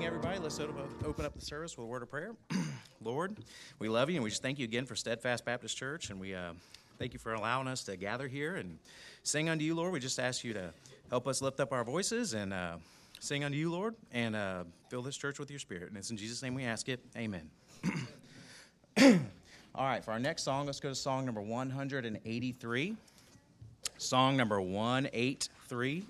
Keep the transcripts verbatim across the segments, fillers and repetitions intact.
everybody. Let's open up the service with a word of prayer. Lord, we love you, and we just thank you again for Steadfast Baptist Church, and we uh, thank you for allowing us to gather here and sing unto you, Lord. We just ask you to help us lift up our voices and uh, sing unto you, Lord, and uh, fill this church with your spirit. And it's in Jesus' name we ask it. Amen. All right, for our next song, let's go to song number one eighty-three. Song number one eighty-three.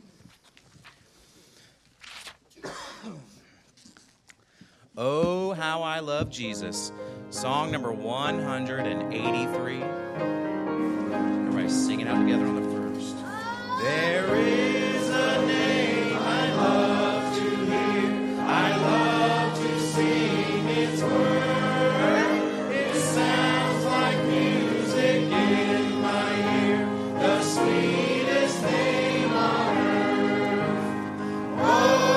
Oh, how I love Jesus. Song number one eighty-three. Everybody sing it out together on the first. There is a name I love to hear. I love to sing its word. It sounds like music in my ear. The sweetest name on earth. Oh,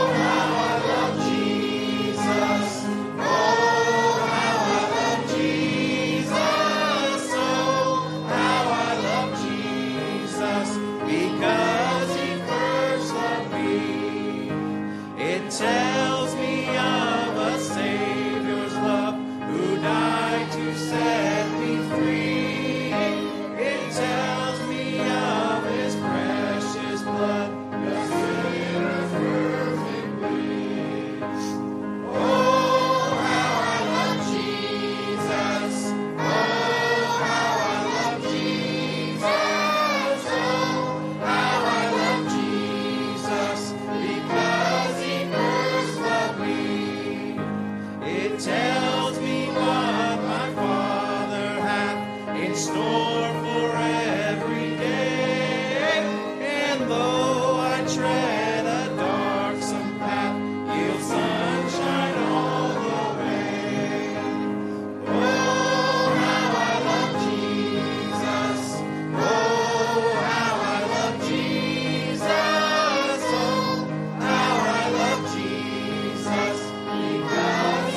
tells me of a Savior's love who died to set me free. It tells me of his precious blood, the sinner's perfect plea. Oh, how I love Jesus. Oh, how I love Jesus. Oh, how I love Jesus. Because it tells me what my Father hath in store for every day. And though I tread a darksome path, yield sunshine all the way. Oh, how I love Jesus. Oh, how I love Jesus. Oh, how I love Jesus. Because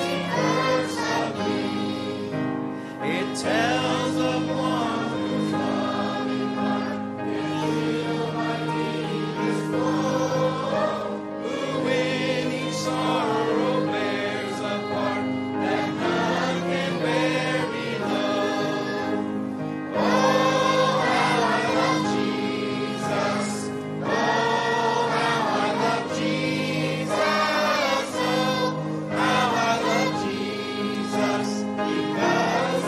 it tells of one whose love in heart is filled my deepest woe, who in each sorrow bears a part that none can bear below. Oh, how I love Jesus. Oh, how I love Jesus. Oh, how I love Jesus. Because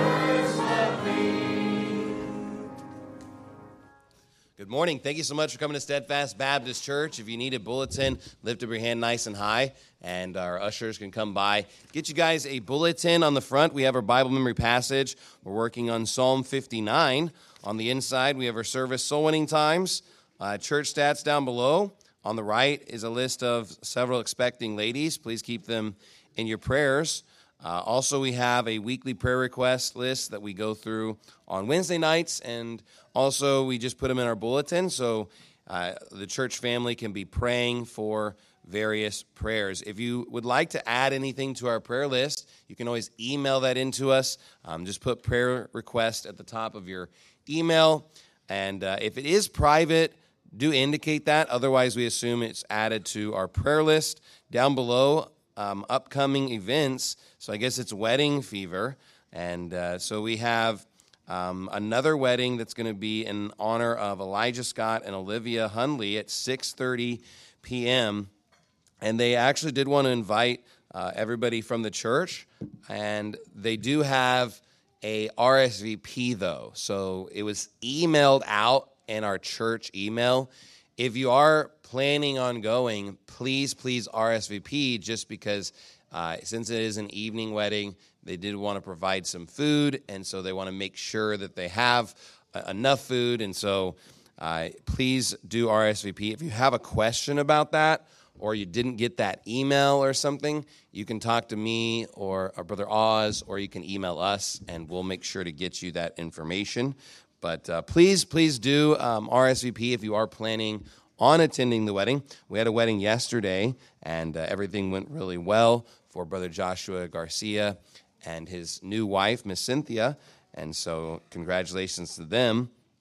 Good morning. Thank you so much for coming to Steadfast Baptist Church. If you need a bulletin, lift up your hand nice and high, and our ushers can come by. Get you guys a bulletin on the front. We have our Bible memory passage. We're working on Psalm fifty-nine. On the inside, we have our service soul winning times, uh, church stats down below. On the right is a list of several expecting ladies. Please keep them in your prayers. Uh, also, we have a weekly prayer request list that we go through on Wednesday nights, and also we just put them in our bulletin so uh, the church family can be praying for various prayers. If you would like to add anything to our prayer list, you can always email that into us. Um, just put prayer request at the top of your email, and uh, if it is private, do indicate that. Otherwise, we assume it's added to our prayer list. Down below, um, upcoming events. So I guess it's wedding fever, and uh, so we have um, another wedding that's going to be in honor of Elijah Scott and Olivia Hundley at six thirty p.m., and they actually did want to invite uh, everybody from the church, and they do have a R S V P, though, so it was emailed out in our church email. If you are planning on going, please, please R S V P, just because Uh, since it is an evening wedding, they did want to provide some food, and so they want to make sure that they have uh, enough food, and so uh, please do R S V P. If you have a question about that, or you didn't get that email or something, you can talk to me or our Brother Oz, or you can email us, and we'll make sure to get you that information. But uh, please, please do um, R S V P if you are planning on attending the wedding. We had a wedding yesterday, and uh, everything went really well for Brother Joshua Garcia and his new wife, Miss Cynthia, and so congratulations to them.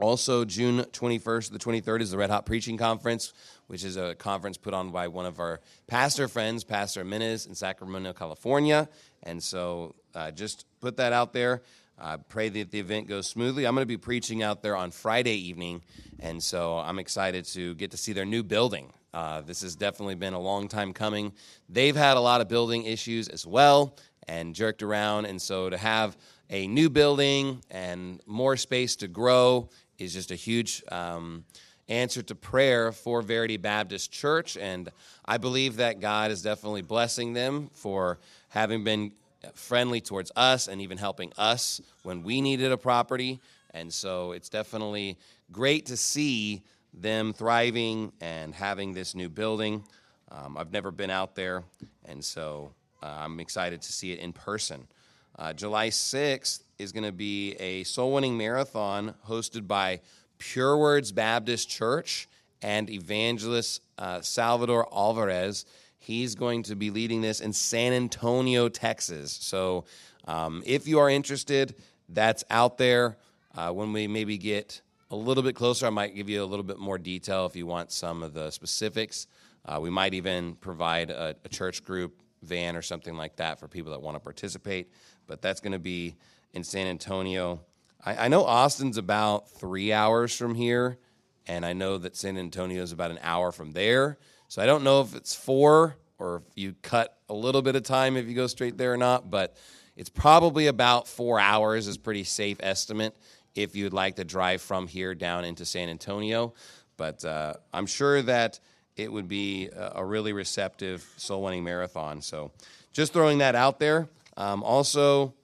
Also, June twenty-first to the twenty-third is the Red Hot Preaching Conference, which is a conference put on by one of our pastor friends, Pastor Menes in Sacramento, California. And so uh, just put that out there. I uh, pray that the event goes smoothly. I'm going to be preaching out there on Friday evening, and so I'm excited to get to see their new building. Uh, this has definitely been a long time coming. They've had a lot of building issues as well and jerked around, and so to have a new building and more space to grow is just a huge um, answer to prayer for Verity Baptist Church, and I believe that God is definitely blessing them for having been friendly towards us and even helping us when we needed a property. And so it's definitely great to see them thriving and having this new building. Um, I've never been out there, and so uh, I'm excited to see it in person. Uh, July sixth is going to be a soul-winning marathon hosted by Pure Words Baptist Church and evangelist uh, Salvador Alvarez. He's going to be leading this in San Antonio, Texas. So um, if you are interested, that's out there. Uh, when we maybe get a little bit closer, I might give you a little bit more detail if you want some of the specifics. Uh, we might even provide a, a church group van or something like that for people that want to participate. But that's going to be in San Antonio. I, I know Austin's about three hours from here, and I know that San Antonio is about an hour from there. So I don't know if it's four or if you cut a little bit of time if you go straight there or not, but it's probably about four hours is a pretty safe estimate if you'd like to drive from here down into San Antonio. But uh, I'm sure that it would be a, a really receptive soul-winning marathon. So just throwing that out there. Um, also,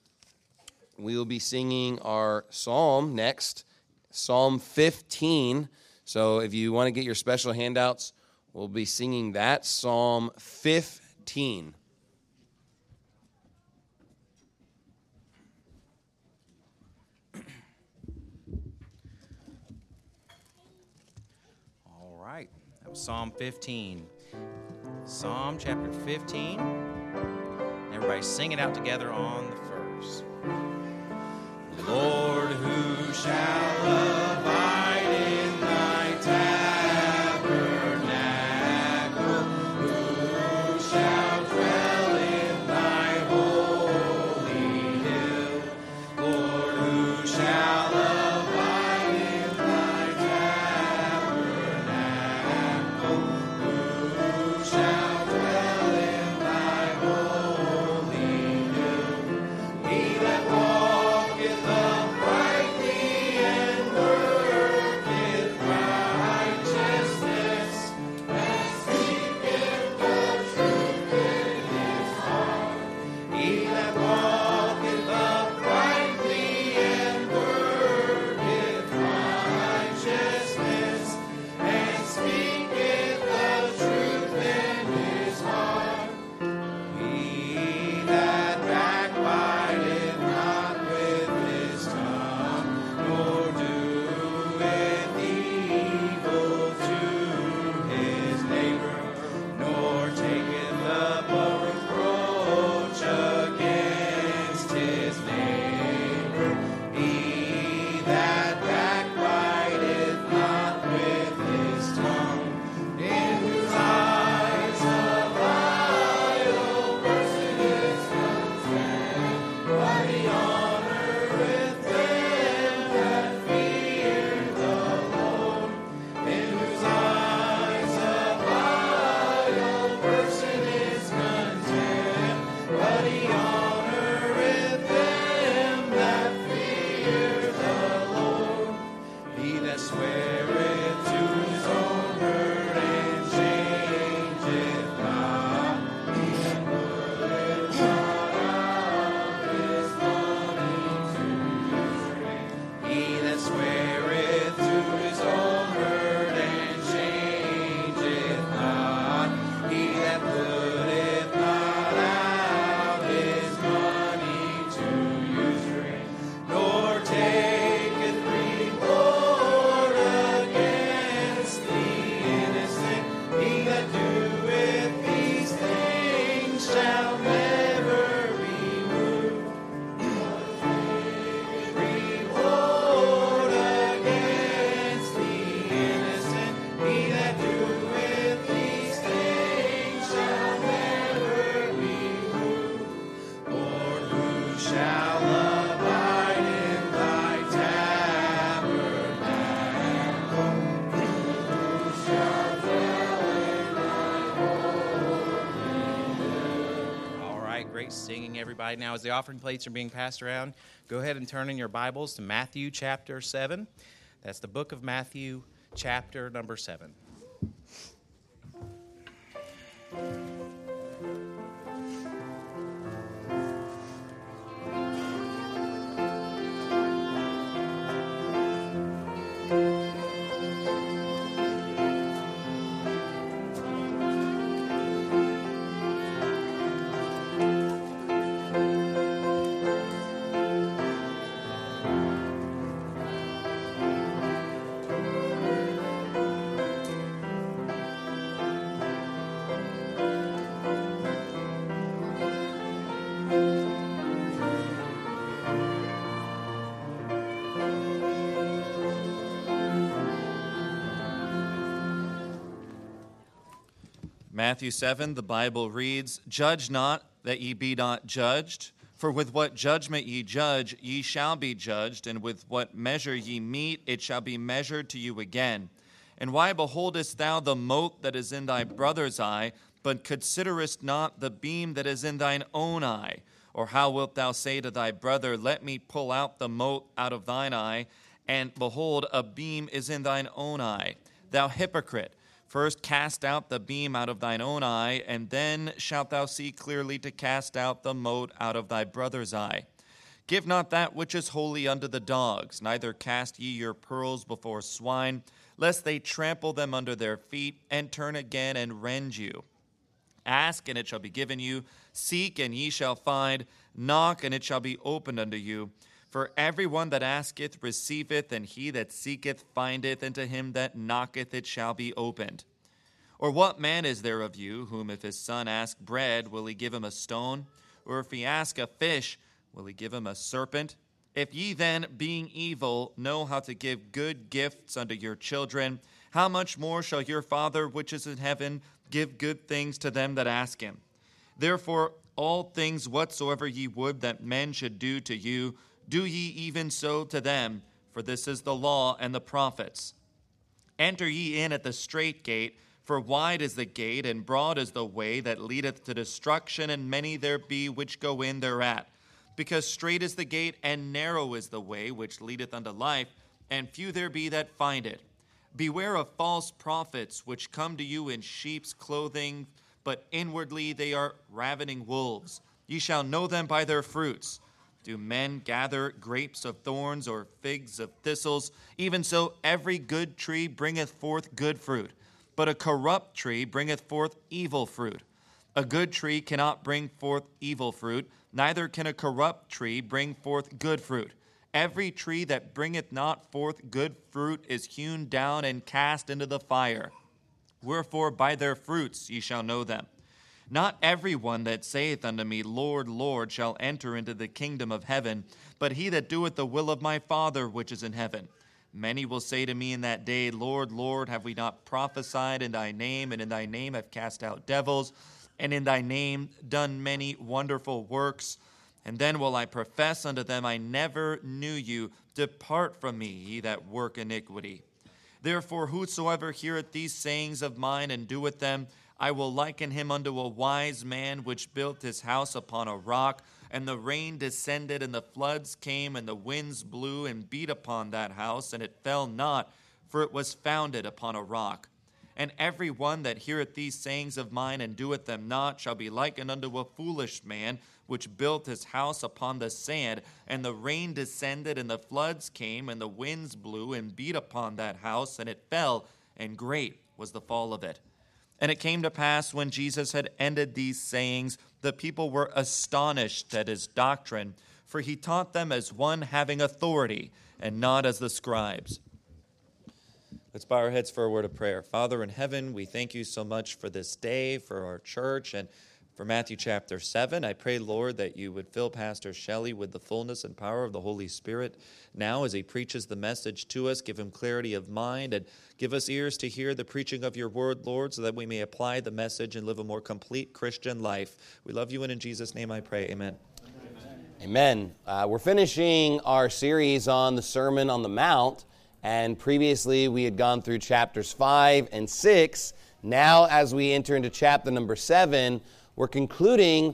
we will be singing our psalm next, Psalm fifteen. So if you want to get your special handouts, we'll be singing that, Psalm fifteen. All right, that was Psalm fifteen. Psalm chapter fifteen. Everybody sing it out together on the verse. Lord, who shall abide in thy tabernacle? Who shall dwell in thy holy hill? Lord, who shall abide in thy tabernacle? Who shall dwell in thy holy hill? He that walketh uprightly and Great singing, everybody. Now, as the offering plates are being passed around, go ahead and turn in your Bibles to Matthew chapter seven. That's the book of Matthew, chapter number seven. Matthew seven, the Bible reads, "Judge not, that ye be not judged. For with what judgment ye judge, ye shall be judged, and with what measure ye mete, it shall be measured to you again. And why beholdest thou the mote that is in thy brother's eye, but considerest not the beam that is in thine own eye? Or how wilt thou say to thy brother, Let me pull out the mote out of thine eye, and behold, a beam is in thine own eye? Thou hypocrite! First cast out the beam out of thine own eye, and then shalt thou see clearly to cast out the mote out of thy brother's eye. Give not that which is holy unto the dogs, neither cast ye your pearls before swine, lest they trample them under their feet, and turn again and rend you. Ask, and it shall be given you. Seek, and ye shall find. Knock, and it shall be opened unto you. For every one that asketh receiveth, and he that seeketh findeth, and to him that knocketh it shall be opened. Or what man is there of you, whom if his son ask bread, will he give him a stone? Or if he ask a fish, will he give him a serpent? If ye then, being evil, know how to give good gifts unto your children, how much more shall your Father which is in heaven give good things to them that ask him? Therefore all things whatsoever ye would that men should do to you, do ye even so to them, for this is the law and the prophets. Enter ye in at the strait gate, for wide is the gate, and broad is the way that leadeth to destruction, and many there be which go in thereat. Because strait is the gate, and narrow is the way which leadeth unto life, and few there be that find it. Beware of false prophets, which come to you in sheep's clothing, but inwardly they are ravening wolves. Ye shall know them by their fruits. Do men gather grapes of thorns or figs of thistles? Even so, every good tree bringeth forth good fruit, but a corrupt tree bringeth forth evil fruit. A good tree cannot bring forth evil fruit, neither can a corrupt tree bring forth good fruit. Every tree that bringeth not forth good fruit is hewn down and cast into the fire. Wherefore by their fruits ye shall know them. Not every one that saith unto me, Lord, Lord, shall enter into the kingdom of heaven, but he that doeth the will of my Father which is in heaven. Many will say to me in that day, Lord, Lord, have we not prophesied in thy name, and in thy name have cast out devils, and in thy name done many wonderful works? And then will I profess unto them, I never knew you. Depart from me, ye that work iniquity. Therefore whosoever heareth these sayings of mine and doeth them, I will liken him unto a wise man which built his house upon a rock, and the rain descended, and the floods came, and the winds blew and beat upon that house, and it fell not, for it was founded upon a rock. And every one that heareth these sayings of mine and doeth them not shall be likened unto a foolish man which built his house upon the sand, and the rain descended, and the floods came, and the winds blew and beat upon that house, and it fell, and great was the fall of it. And it came to pass, when Jesus had ended these sayings, the people were astonished at his doctrine, for he taught them as one having authority, and not as the scribes. Let's bow our heads for a word of prayer. Father in heaven, we thank you so much for this day, for our church, and for Matthew chapter seven. I pray, Lord, that you would fill Pastor Shelley with the fullness and power of the Holy Spirit. Now, as he preaches the message to us, give him clarity of mind, and give us ears to hear the preaching of your word, Lord, so that we may apply the message and live a more complete Christian life. We love you, and in Jesus' name I pray. Amen. Amen. Uh, we're finishing our series on the Sermon on the Mount, and previously we had gone through chapters five and six. Now, as we enter into chapter number seven, we're concluding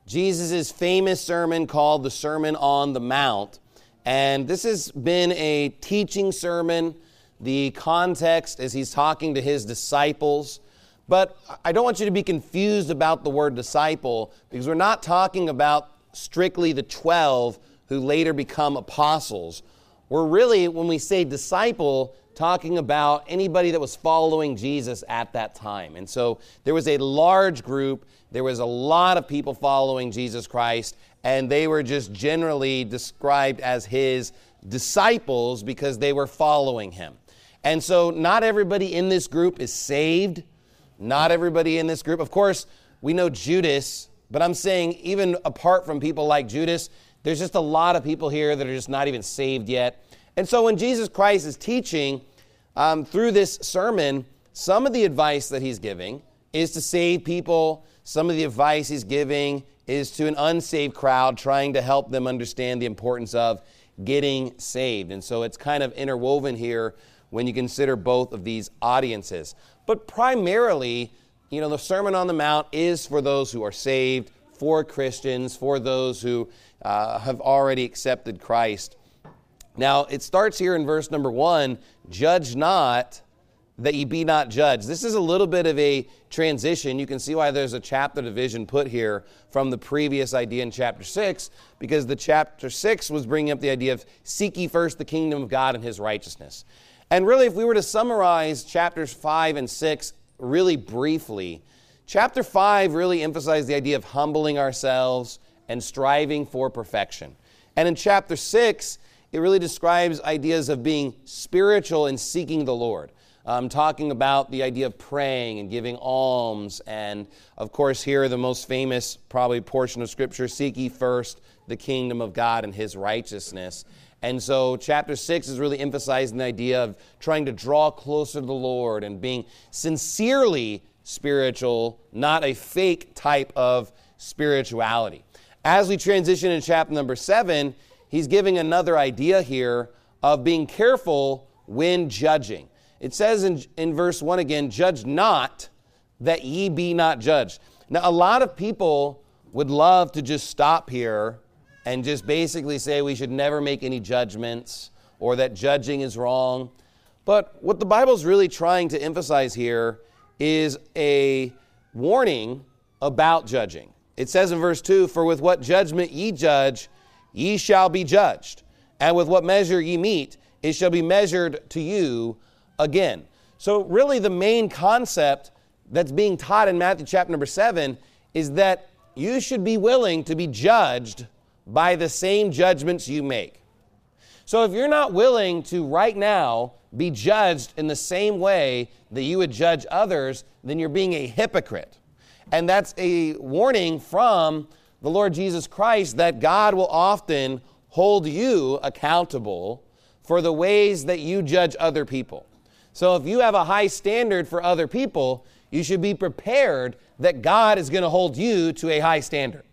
Jesus' famous sermon called the Sermon on the Mount. And this has been a teaching sermon. The context is he's talking to his disciples. But I don't want you to be confused about the word disciple, because we're not talking about strictly the twelve who later become apostles. We're really, when we say disciple, talking about anybody that was following Jesus at that time. And so there was a large group, there was a lot of people following Jesus Christ, and they were just generally described as his disciples because they were following him. And so not everybody in this group is saved. Not everybody in this group. Of course, we know Judas, but I'm saying even apart from people like Judas, there's just a lot of people here that are just not even saved yet. And so when Jesus Christ is teaching um, through this sermon, some of the advice that he's giving is to save people. Some of the advice he's giving is to an unsaved crowd, trying to help them understand the importance of getting saved. And so it's kind of interwoven here when you consider both of these audiences. But primarily, you know, the Sermon on the Mount is for those who are saved, for Christians, for those who uh, have already accepted Christ. Now, it starts here in verse number one, judge not that ye be not judged. This is a little bit of a transition. You can see why there's a chapter division put here from the previous idea in chapter six, because the chapter six was bringing up the idea of seek ye first the kingdom of God and his righteousness. And really, if we were to summarize chapters five and six really briefly, chapter five really emphasized the idea of humbling ourselves and striving for perfection. And in chapter six, it really describes ideas of being spiritual and seeking the Lord. Um, talking about the idea of praying and giving alms. And of course, here the most famous probably portion of Scripture, seek ye first the kingdom of God and his righteousness. And so chapter six is really emphasizing the idea of trying to draw closer to the Lord and being sincerely spiritual, not a fake type of spirituality. As we transition in chapter number seven, he's giving another idea here of being careful when judging. It says in, in verse one again, judge not that ye be not judged. Now, a lot of people would love to just stop here and just basically say we should never make any judgments or that judging is wrong. But what the Bible's really trying to emphasize here is a warning about judging. It says in verse two, for with what judgment ye judge, ye shall be judged. And with what measure ye meet, it shall be measured to you again. So really the main concept that's being taught in Matthew chapter number seven is that you should be willing to be judged by the same judgments you make. So if you're not willing to right now be judged in the same way that you would judge others, then you're being a hypocrite. And that's a warning from the Lord Jesus Christ that God will often hold you accountable for the ways that you judge other people. So if you have a high standard for other people, you should be prepared that God is going to hold you to a high standard.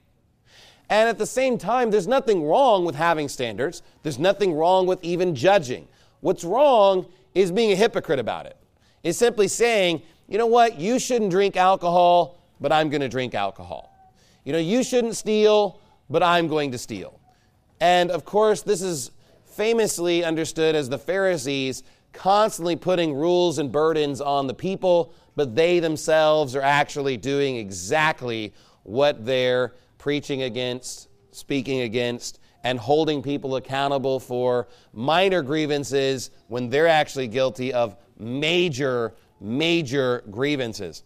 And at the same time, there's nothing wrong with having standards. There's nothing wrong with even judging. What's wrong is being a hypocrite about it. It's simply saying, you know what, you shouldn't drink alcohol, but I'm going to drink alcohol. You know, you shouldn't steal, but I'm going to steal. And of course, this is famously understood as the Pharisees constantly putting rules and burdens on the people, but they themselves are actually doing exactly what they're preaching against, speaking against, and holding people accountable for minor grievances when they're actually guilty of major, major grievances.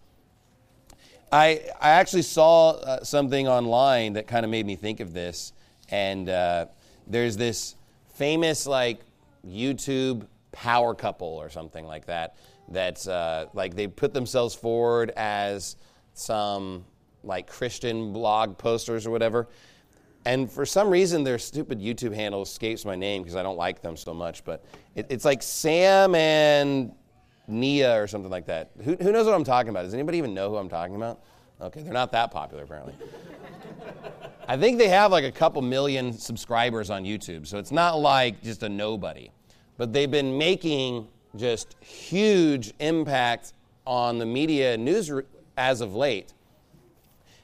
I, I actually saw uh, something online that kind of made me think of this, and uh, there's this famous like YouTube power couple or something like that, that's uh, like they put themselves forward as some like Christian blog posters or whatever. And for some reason, their stupid YouTube handle escapes my name because I don't like them so much. But it, it's like Sam and Nia or something like that. Who, who knows what I'm talking about? Does anybody even know who I'm talking about? Okay, they're not that popular apparently. I think they have like a couple million subscribers on YouTube. So it's not like just a nobody. But they've been making just huge impact on the media and news as of late.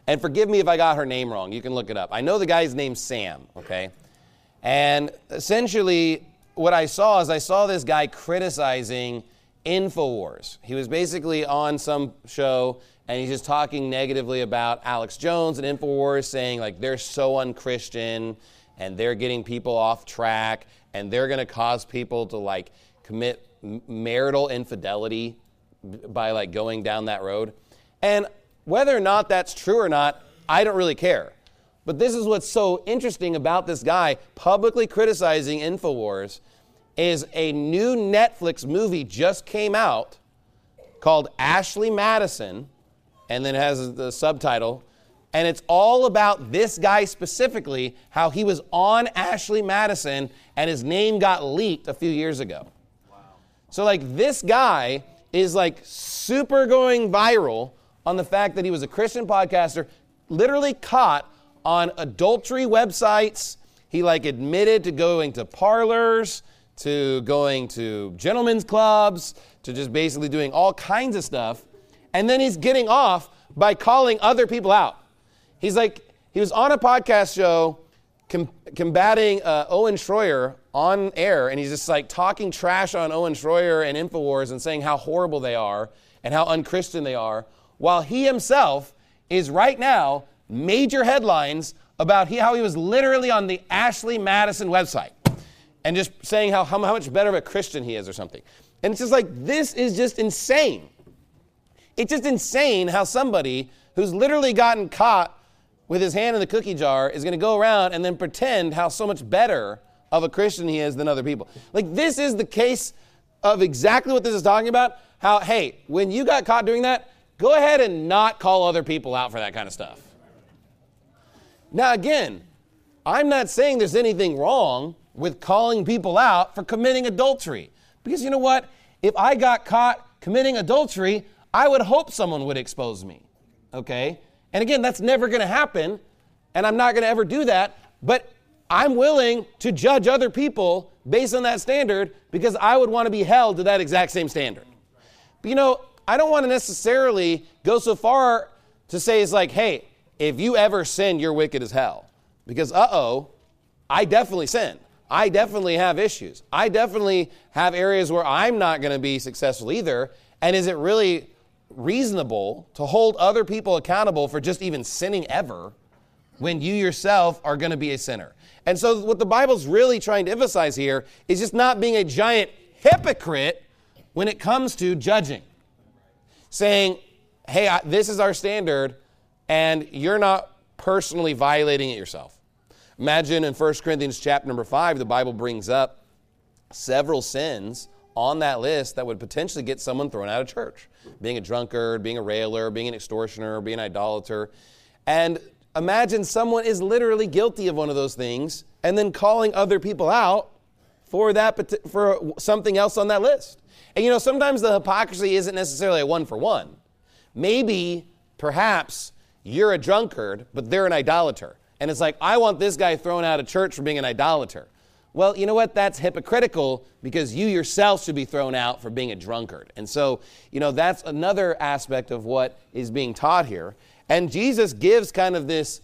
And forgive me if I got her name wrong. You can look it up. I know the guy's name's Sam, okay? And essentially, what I saw is I saw this guy criticizing InfoWars. He was basically on some show, and he's just talking negatively about Alex Jones and InfoWars, saying, like, they're so unchristian, and they're getting people off track, and they're going to cause people to, like, commit marital infidelity by, like, going down that road. And whether or not that's true or not, I don't really care. But this is what's so interesting about this guy publicly criticizing InfoWars is a new Netflix movie just came out called Ashley Madison, and then it has the subtitle, and it's all about this guy specifically, how he was on Ashley Madison and his name got leaked a few years ago. Wow. So like this guy is like super going viral on the fact that he was a Christian podcaster, literally caught on adultery websites. He like admitted to going to parlors, to going to gentlemen's clubs, to just basically doing all kinds of stuff. And then he's getting off by calling other people out. He's like, he was on a podcast show com- combating uh, Owen Schroyer on air, and he's just like talking trash on Owen Schroyer and InfoWars and saying how horrible they are and how unchristian they are, while he himself is right now major headlines about he, how he was literally on the Ashley Madison website and just saying how, how much better of a Christian he is or something. And it's just like, this is just insane. It's just insane how somebody who's literally gotten caught with his hand in the cookie jar is going to go around and then pretend how so much better of a Christian he is than other people. Like, this is the case of exactly what this is talking about. How, hey, when you got caught doing that, go ahead and not call other people out for that kind of stuff. Now, again, I'm not saying there's anything wrong with calling people out for committing adultery. Because you know what? If I got caught committing adultery, I would hope someone would expose me. Okay? And again, that's never going to happen, and I'm not going to ever do that, but I'm willing to judge other people based on that standard because I would want to be held to that exact same standard. But you know, I don't want to necessarily go so far to say it's like, hey, if you ever sin, you're wicked as hell. Because, uh-oh, I definitely sin. I definitely have issues. I definitely have areas where I'm not going to be successful either. And is it really reasonable to hold other people accountable for just even sinning ever when you yourself are going to be a sinner? And so what the Bible's really trying to emphasize here is just not being a giant hypocrite when it comes to judging. Saying, hey, I, this is our standard, and you're not personally violating it yourself. Imagine in First Corinthians chapter number five, the Bible brings up several sins on that list that would potentially get someone thrown out of church. Being a drunkard, being a railer, being an extortioner, being an idolater. And imagine someone is literally guilty of one of those things and then calling other people out for that for something else on that list. And you know, sometimes the hypocrisy isn't necessarily a one for one. Maybe, perhaps, you're a drunkard, but they're an idolater. And it's like, I want this guy thrown out of church for being an idolater. Well, you know what? That's hypocritical because you yourself should be thrown out for being a drunkard. And so, you know, that's another aspect of what is being taught here. And Jesus gives kind of this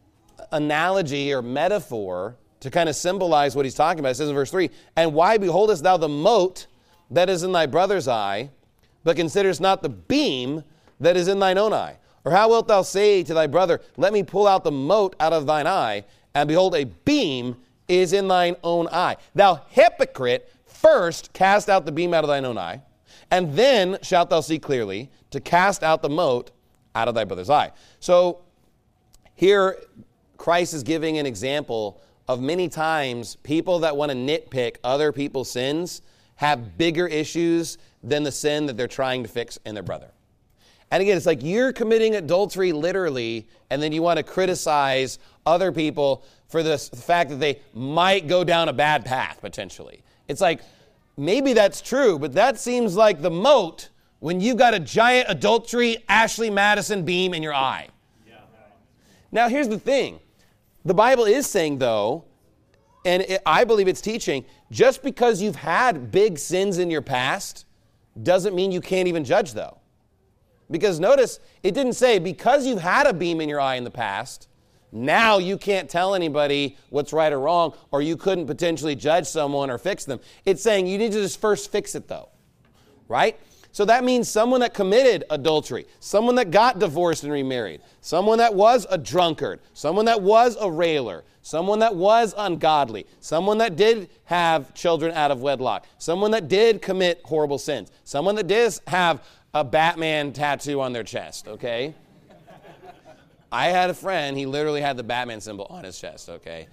analogy or metaphor to kind of symbolize what he's talking about. It says in verse three, and why beholdest thou the mote that is in thy brother's eye, but considerest not the beam that is in thine own eye? Or how wilt thou say to thy brother, let me pull out the mote out of thine eye, and behold, a beam is in thine own eye? Thou hypocrite, first cast out the beam out of thine own eye, and then shalt thou see clearly to cast out the mote out of thy brother's eye. So here Christ is giving an example of many times people that want to nitpick other people's sins have bigger issues than the sin that they're trying to fix in their brother. And again, it's like you're committing adultery literally, and then you want to criticize other people for this, the fact that they might go down a bad path, potentially. It's like, maybe that's true, but that seems like the mote when you've got a giant adultery Ashley Madison beam in your eye. Yeah. Now, here's the thing. The Bible is saying, though, and it, I believe it's teaching, just because you've had big sins in your past doesn't mean you can't even judge, though. Because notice, it didn't say, because you've had a beam in your eye in the past, now you can't tell anybody what's right or wrong, or you couldn't potentially judge someone or fix them. It's saying you need to just first fix it, though, right? So that means someone that committed adultery, someone that got divorced and remarried, someone that was a drunkard, someone that was a railer, someone that was ungodly, someone that did have children out of wedlock, someone that did commit horrible sins, someone that did have a Batman tattoo on their chest, okay? I had a friend, he literally had the Batman symbol on his chest, okay?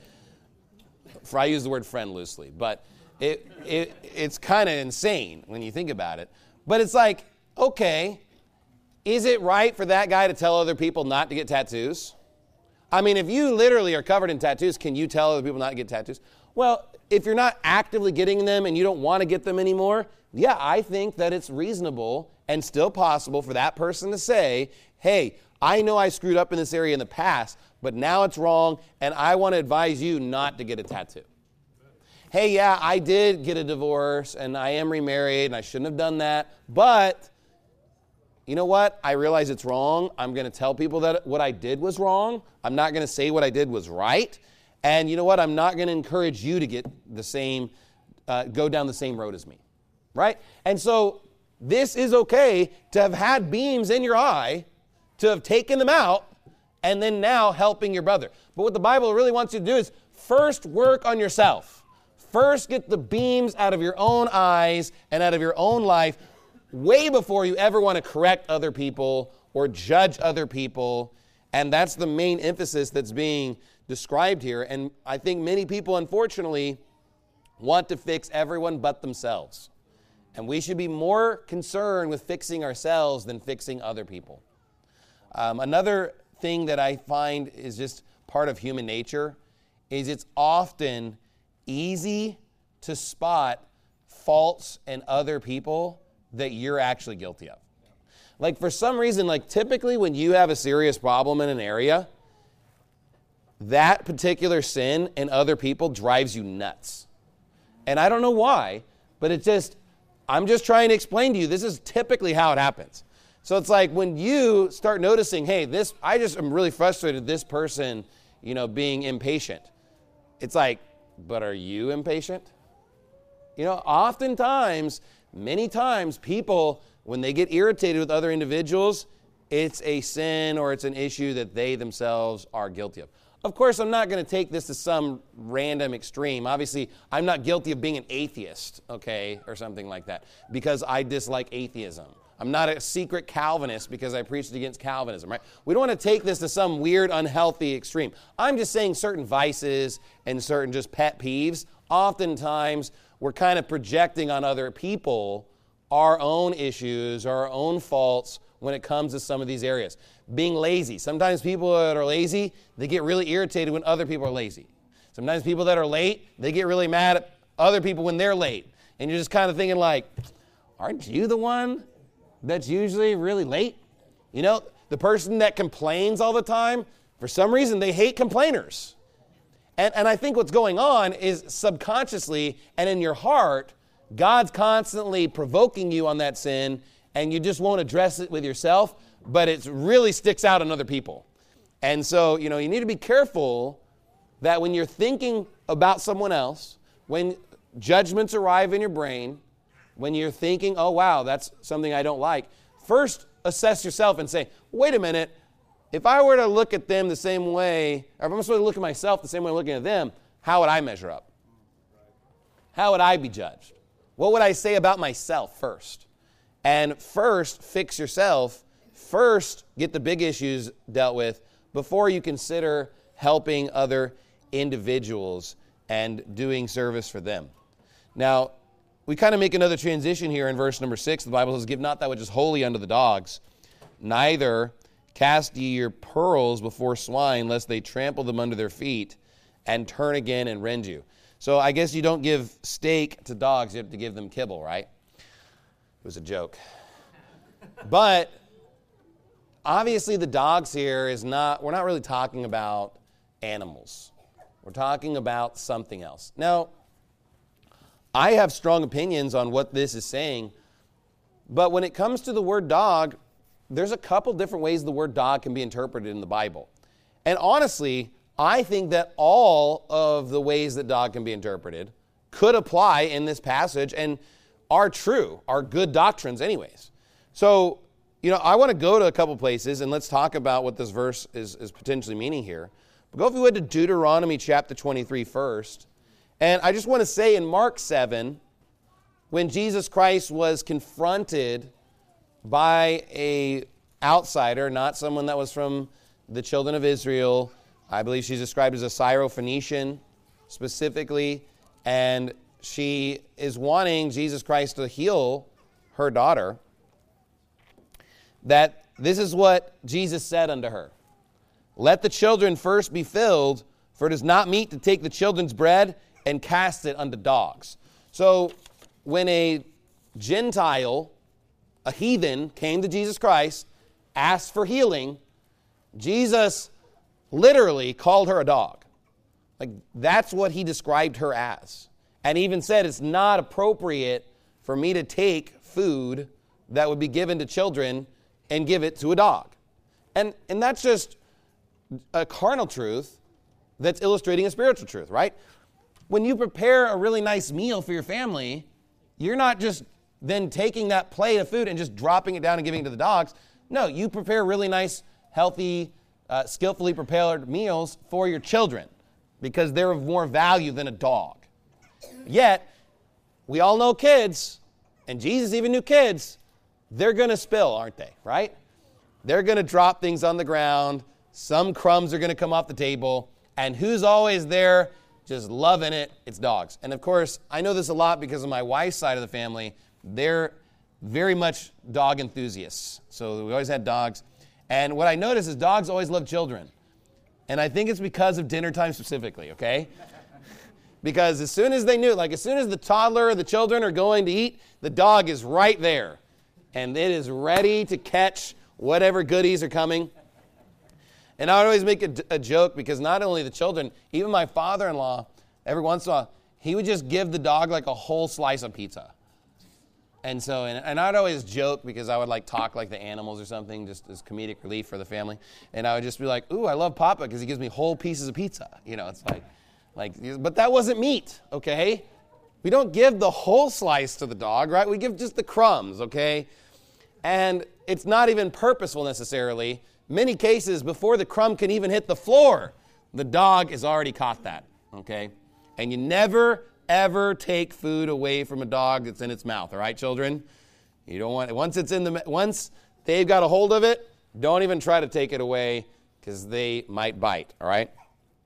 I use the word friend loosely, but it, it it's kind of insane when you think about it. But it's like, okay, is it right for that guy to tell other people not to get tattoos? I mean, if you literally are covered in tattoos, can you tell other people not to get tattoos? Well, if you're not actively getting them and you don't want to get them anymore, yeah, I think that it's reasonable and still possible for that person to say, hey, I know I screwed up in this area in the past, but now it's wrong, and I want to advise you not to get a tattoo. Hey, yeah, I did get a divorce, and I am remarried, and I shouldn't have done that, but you know what? I realize it's wrong. I'm going to tell people that what I did was wrong. I'm not going to say what I did was right, and you know what? I'm not going to encourage you to get the same, uh, go down the same road as me, right? And so this is okay to have had beams in your eye, to have taken them out, and then now helping your brother. But what the Bible really wants you to do is first work on yourself. First, get the beams out of your own eyes and out of your own life way before you ever want to correct other people or judge other people. And that's the main emphasis that's being described here. And I think many people, unfortunately, want to fix everyone but themselves. And we should be more concerned with fixing ourselves than fixing other people. Um, another thing that I find is just part of human nature is it's often easy to spot faults in other people that you're actually guilty of. Like for some reason, like typically when you have a serious problem in an area, that particular sin in other people drives you nuts. And I don't know why, but it just, I'm just trying to explain to you, this is typically how it happens. So it's like when you start noticing, hey, this, I just am really frustrated this person, you know, being impatient. It's like, but are you impatient? You know, oftentimes, many times, people, when they get irritated with other individuals, it's a sin or it's an issue that they themselves are guilty of. Of course, I'm not going to take this to some random extreme. Obviously, I'm not guilty of being an atheist, okay, or something like that, because I dislike atheism. I'm not a secret Calvinist because I preached against Calvinism, right? We don't want to take this to some weird, unhealthy extreme. I'm just saying certain vices and certain just pet peeves, oftentimes we're kind of projecting on other people our own issues, our own faults when it comes to some of these areas. Being lazy. Sometimes people that are lazy, they get really irritated when other people are lazy. Sometimes people that are late, they get really mad at other people when they're late. And you're just kind of thinking like, aren't you the one that's usually really late? You know, the person that complains all the time, for some reason they hate complainers. And, and I think what's going on is subconsciously and in your heart, God's constantly provoking you on that sin, and you just won't address it with yourself, but it really sticks out on other people. And so, you know, you need to be careful that when you're thinking about someone else, when judgments arrive in your brain, when you're thinking, oh, wow, that's something I don't like, first assess yourself and say, wait a minute, if I were to look at them the same way, or if I'm supposed to look at myself the same way I'm looking at them, how would I measure up? How would I be judged? What would I say about myself first? And first, fix yourself. First, get the big issues dealt with before you consider helping other individuals and doing service for them. Now, we kind of make another transition here in verse number six. The Bible says, give not that which is holy unto the dogs, neither cast ye your pearls before swine, lest they trample them under their feet and turn again and rend you. So I guess you don't give steak to dogs, you have to give them kibble, right? It was a joke. But obviously the dogs here is not, we're not really talking about animals. We're talking about something else. Now, I have strong opinions on what this is saying, but when it comes to the word dog, there's a couple different ways the word dog can be interpreted in the Bible. And honestly, I think that all of the ways that dog can be interpreted could apply in this passage and are true, are good doctrines anyways. So, you know, I want to go to a couple places and let's talk about what this verse is, is potentially meaning here. But go if you would to Deuteronomy chapter twenty-three first. And I just want to say in Mark seven, when Jesus Christ was confronted by a outsider, not someone that was from the children of Israel, I believe she's described as a Syrophoenician specifically, and she is wanting Jesus Christ to heal her daughter, that this is what Jesus said unto her. Let the children first be filled, for it is not meet to take the children's bread and cast it unto dogs. So when a Gentile, a heathen, came to Jesus Christ, asked for healing, Jesus literally called her a dog. Like, that's what he described her as. And even said it's not appropriate for me to take food that would be given to children and give it to a dog. And, and that's just a carnal truth that's illustrating a spiritual truth, right? When you prepare a really nice meal for your family, you're not just then taking that plate of food and just dropping it down and giving it to the dogs. No, you prepare really nice, healthy, uh, skillfully prepared meals for your children because they're of more value than a dog. Yet, we all know kids, and Jesus even knew kids, they're going to spill, aren't they, right? They're going to drop things on the ground. Some crumbs are going to come off the table. And who's always there just loving it? It's dogs. And of course, I know this a lot because of my wife's side of the family. They're very much dog enthusiasts. So we always had dogs. And what I notice is dogs always love children. And I think it's because of dinner time specifically, okay? Because as soon as they knew, like as soon as the toddler or the children are going to eat, the dog is right there. And it is ready to catch whatever goodies are coming. And I would always make a, a joke because not only the children, even my father-in-law, every once in a while, he would just give the dog like a whole slice of pizza. And so, and, and I'd always joke because I would like talk like the animals or something, just as comedic relief for the family. And I would just be like, ooh, I love Papa because he gives me whole pieces of pizza. You know, it's like, like, but that wasn't meat, okay? We don't give the whole slice to the dog, right? We give just the crumbs, okay? And it's not even purposeful necessarily. Many cases, before the crumb can even hit the floor, the dog has already caught that, okay? And you never, ever take food away from a dog that's in its mouth, all right, children? You don't want it. Once it's in the, once they've got a hold of it, don't even try to take it away because they might bite, all right?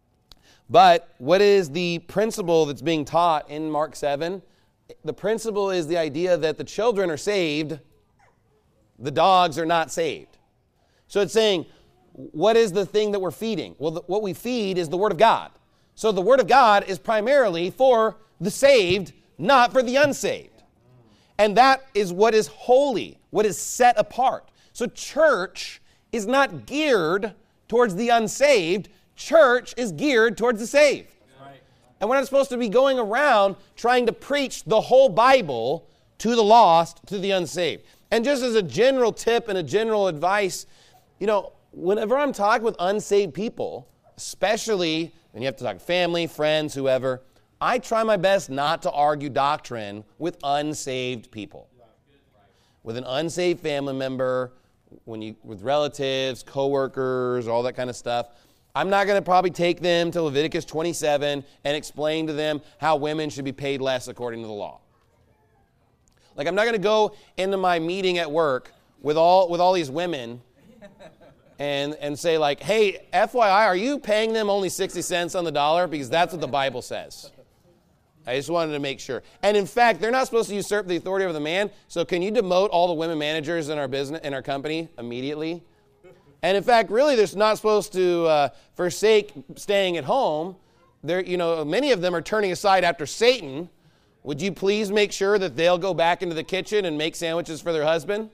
But what is the principle that's being taught in Mark seven? The principle is the idea that the children are saved, the dogs are not saved. So it's saying, what is the thing that we're feeding? Well, the, what we feed is the Word of God. So the Word of God is primarily for the saved, not for the unsaved. And that is what is holy, what is set apart. So church is not geared towards the unsaved. Church is geared towards the saved. Right. And we're not supposed to be going around trying to preach the whole Bible to the lost, to the unsaved. And just as a general tip and a general advice, you know, whenever I'm talking with unsaved people, especially when you have to talk family, friends, whoever, I try my best not to argue doctrine with unsaved people. With an unsaved family member, when you with relatives, coworkers, all that kind of stuff, I'm not going to probably take them to Leviticus twenty-seven and explain to them how women should be paid less according to the law. Like, I'm not going to go into my meeting at work with all with all these women and, and say, like, hey, F Y I, are you paying them only sixty cents on the dollar? Because that's what the Bible says. I just wanted to make sure. And in fact, they're not supposed to usurp the authority of the man, so can you demote all the women managers in our business, in our company immediately? And in fact, really, they're not supposed to uh, forsake staying at home. They're, you know, many of them are turning aside after Satan. Would you please make sure that they'll go back into the kitchen and make sandwiches for their husband?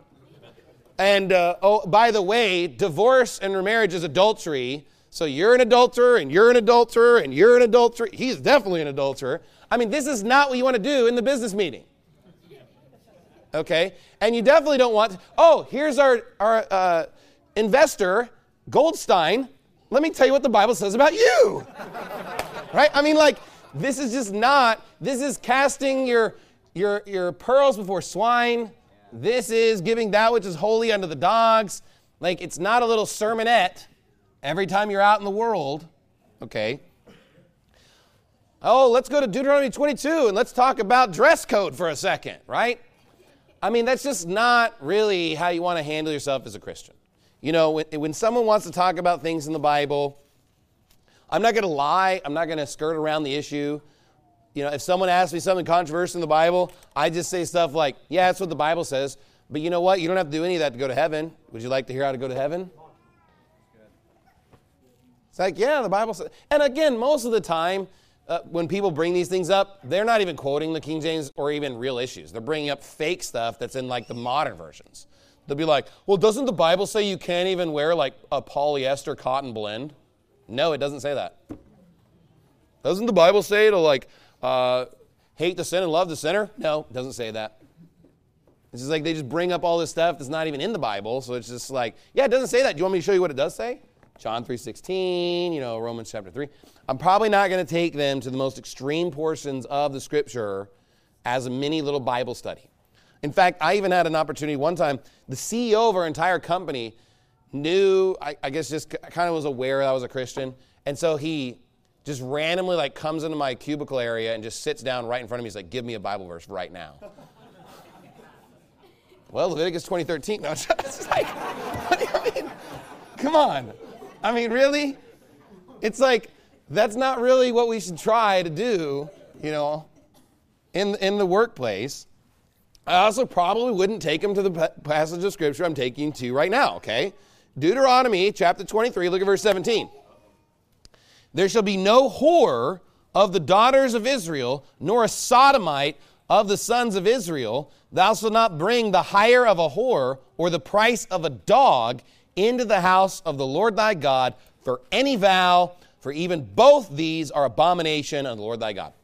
And, uh, oh, by the way, divorce and remarriage is adultery. So you're an adulterer, and you're an adulterer, and you're an adulterer. He's definitely an adulterer. I mean, this is not what you want to do in the business meeting. okay? And you definitely don't want, oh, here's our, our uh, investor, Goldstein. Let me tell you what the Bible says about you, right? I mean, like, this is just not, this is casting your, your, your pearls before swine. This is giving that which is holy unto the dogs. Like, it's not a little sermonette every time you're out in the world, okay? Oh, let's go to Deuteronomy twenty-two and let's talk about dress code for a second, right? I mean, that's just not really how you want to handle yourself as a Christian. You know, when, when someone wants to talk about things in the Bible, I'm not going to lie. I'm not going to skirt around the issue. You know, if someone asks me something controversial in the Bible, I just say stuff like, yeah, that's what the Bible says. But you know what? You don't have to do any of that to go to heaven. Would you like to hear how to go to heaven? It's like, yeah, the Bible says. And again, most of the time, uh, when people bring these things up, they're not even quoting the King James or even real issues. They're bringing up fake stuff that's in like the modern versions. They'll be like, well, doesn't the Bible say you can't even wear like a polyester cotton blend? No, it doesn't say that. Doesn't the Bible say to like uh, hate the sin and love the sinner? No, it doesn't say that. It's just like they just bring up all this stuff that's not even in the Bible. So it's just like, yeah, it doesn't say that. Do you want me to show you what it does say? John three sixteen, you know, Romans chapter three. I'm probably not going to take them to the most extreme portions of the Scripture as a mini little Bible study. In fact, I even had an opportunity one time. The C E O of our entire company knew, I, I guess just kind of was aware that I was a Christian. And so he just randomly like comes into my cubicle area and just sits down right in front of me. He's like, give me a Bible verse right now. Well, Leviticus twenty thirteen. No, it's just like, what do you mean? Come on. I mean, really? It's like, that's not really what we should try to do, you know, in, in the workplace. I also probably wouldn't take him to the passage of Scripture I'm taking you to right now, okay? Deuteronomy chapter twenty-three, look at verse seventeen. There shall be no whore of the daughters of Israel, nor a sodomite of the sons of Israel. Thou shalt not bring the hire of a whore or the price of a dog into the house of the Lord thy God for any vow, for even both these are abomination unto the Lord thy God.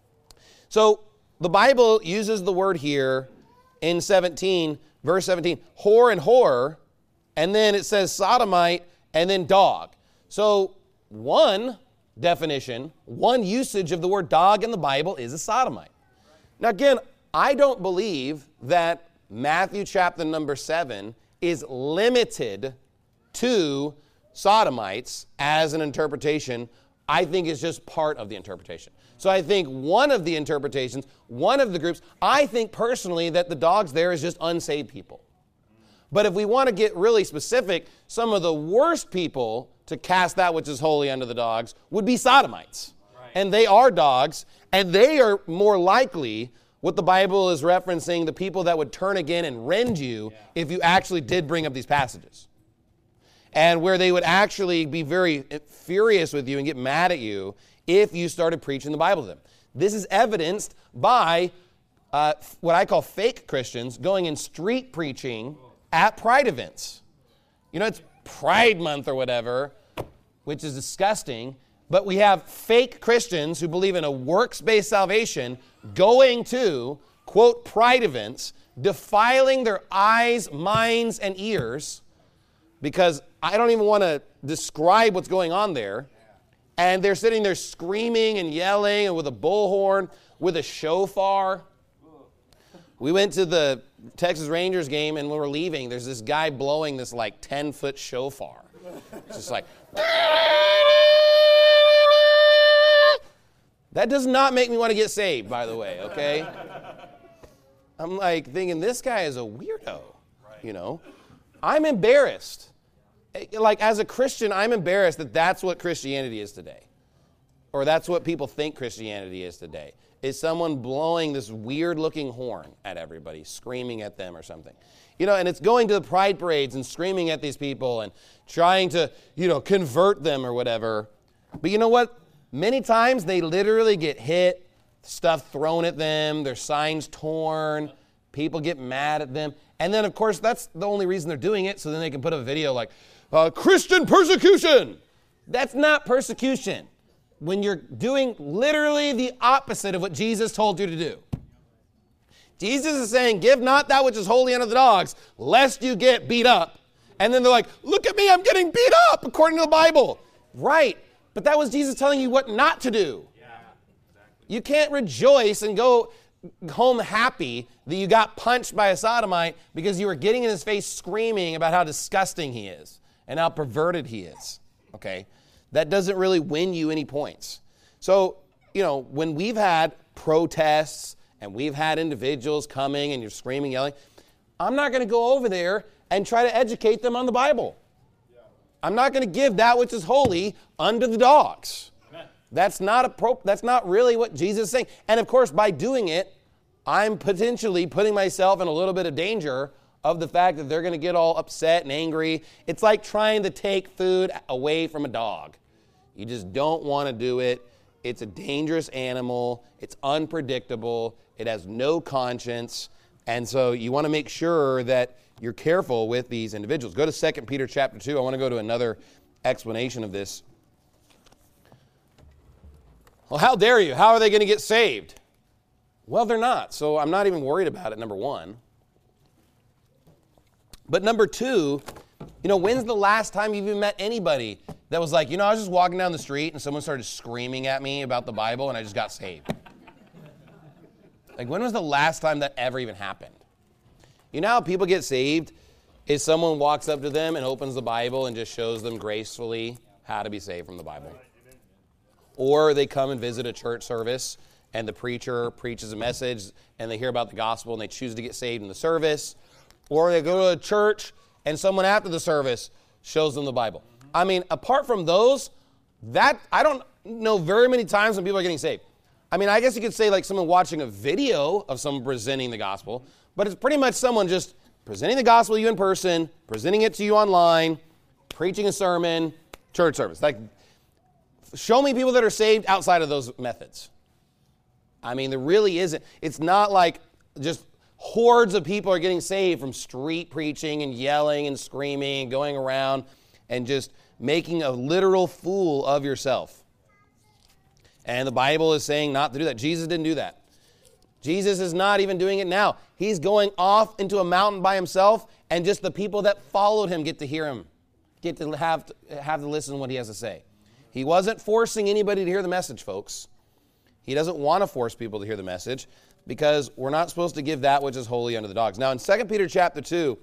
So the Bible uses the word here in seventeen, verse seventeen, whore and whore, and then it says sodomite and then dog. So one definition, one usage of the word dog in the Bible is a sodomite. Now again, I don't believe that Matthew chapter number seven is limited to sodomites as an interpretation. I think it's just part of the interpretation. So I think one of the interpretations, one of the groups, I think personally that the dogs there is just unsaved people. But if we want to get really specific, some of the worst people to cast that which is holy unto the dogs would be sodomites. Right. And they are dogs, and they are more likely what the Bible is referencing, the people that would turn again and rend you yeah. if you actually did bring up these passages. And where they would actually be very furious with you and get mad at you if you started preaching the Bible to them. This is evidenced by uh, what I call fake Christians going and street preaching at Pride events. You know, it's Pride Month or whatever, which is disgusting, but we have fake Christians who believe in a works-based salvation going to, quote, Pride events, defiling their eyes, minds, and ears, because I don't even want to describe what's going on there. And they're sitting there screaming and yelling and with a bullhorn, with a shofar. We went to the Texas Rangers game, and when we're leaving, there's this guy blowing this like ten-foot shofar. It's just like... That does not make me want to get saved, by the way, okay? I'm like thinking, this guy is a weirdo, you know? I'm embarrassed. Like, as a Christian, I'm embarrassed that that's what Christianity is today. Or that's what people think Christianity is today. Is someone blowing this weird-looking horn at everybody, screaming at them or something. You know, and it's going to the pride parades and screaming at these people and trying to, you know, convert them or whatever. But you know what? Many times they literally get hit, stuff thrown at them, their signs torn, people get mad at them. And then, of course, that's the only reason they're doing it, so then they can put a video like, uh, Christian persecution. That's not persecution. When you're doing literally the opposite of what Jesus told you to do. Jesus is saying, give not that which is holy unto the dogs, lest you get beat up. And then they're like, look at me, I'm getting beat up according to the Bible. Right, but that was Jesus telling you what not to do. Yeah, exactly. You can't rejoice and go home happy that you got punched by a sodomite because you were getting in his face screaming about how disgusting he is and how perverted he is. Okay, that doesn't really win you any points. So, you know, when we've had protests and we've had individuals coming and you're screaming, yelling, I'm not going to go over there and try to educate them on the Bible. Yeah. I'm not going to give that which is holy unto the dogs. Amen. That's not a pro- that's not really what Jesus is saying. And of course, by doing it, I'm potentially putting myself in a little bit of danger of the fact that they're going to get all upset and angry. It's like trying to take food away from a dog. You just don't want to do it. It's a dangerous animal. It's unpredictable. It has no conscience. And so you want to make sure that you're careful with these individuals. Go to Second Peter chapter two. I want to go to another explanation of this. Well, how dare you? How are they going to get saved? Well, they're not. So I'm not even worried about it, number one. But number two, you know, when's the last time you've even met anybody that was like, you know, I was just walking down the street and someone started screaming at me about the Bible and I just got saved? Like, when was the last time that ever even happened? You know how people get saved is someone walks up to them and opens the Bible and just shows them gracefully how to be saved from the Bible. Or they come and visit a church service and the preacher preaches a message and they hear about the gospel and they choose to get saved in the service. Or they go to a church and someone after the service shows them the Bible. I mean, apart from those, that I don't know very many times when people are getting saved. I mean, I guess you could say like someone watching a video of someone presenting the gospel, but it's pretty much someone just presenting the gospel to you in person, presenting it to you online, preaching a sermon, church service. Like, show me people that are saved outside of those methods. I mean, there really isn't. It's not like just hordes of people are getting saved from street preaching and yelling and screaming and going around and just making a literal fool of yourself. And the Bible is saying not to do that. Jesus didn't do that. Jesus is not even doing it now. He's going off into a mountain by himself, and just the people that followed him get to hear him, get to have to, have to listen to what he has to say. He wasn't forcing anybody to hear the message, folks. He doesn't want to force people to hear the message, because we're not supposed to give that which is holy unto the dogs. Now, in Second Peter chapter two,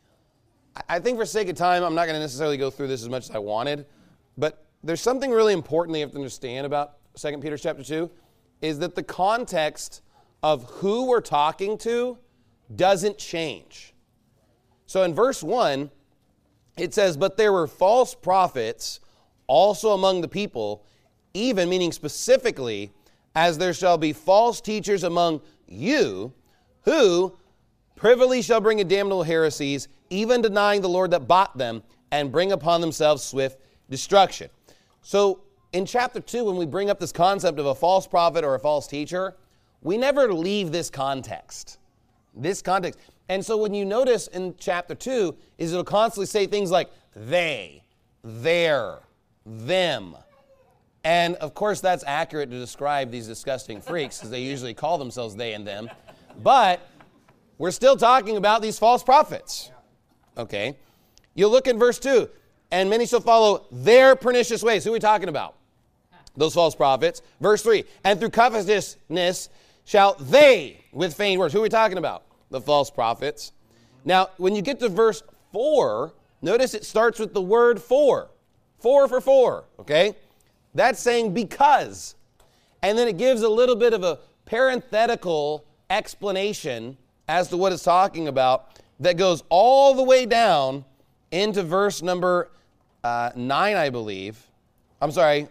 I think for sake of time, I'm not going to necessarily go through this as much as I wanted, but there's something really important that you have to understand about Second Peter chapter two, is that the context of who we're talking to doesn't change. So in verse one, it says, but there were false prophets also among the people, even, meaning specifically, as there shall be false teachers among you, who privily shall bring in damnable heresies, even denying the Lord that bought them, and bring upon themselves swift destruction. So in chapter two, when we bring up this concept of a false prophet or a false teacher, we never leave this context. This context. And so when you notice in chapter two, is it'll constantly say things like they, their, them. And of course that's accurate to describe these disgusting freaks, because they usually call themselves they and them. But we're still talking about these false prophets. Okay. You look in verse two, and many shall follow their pernicious ways. Who are we talking about? Those false prophets. Verse three, and through covetousness shall they with feigned words. Who are we talking about? The false prophets. Now, when you get to verse four, notice it starts with the word for. For for for, okay? That's saying because. And then it gives a little bit of a parenthetical explanation as to what it's talking about that goes all the way down into verse number uh, nine, I believe. I'm sorry.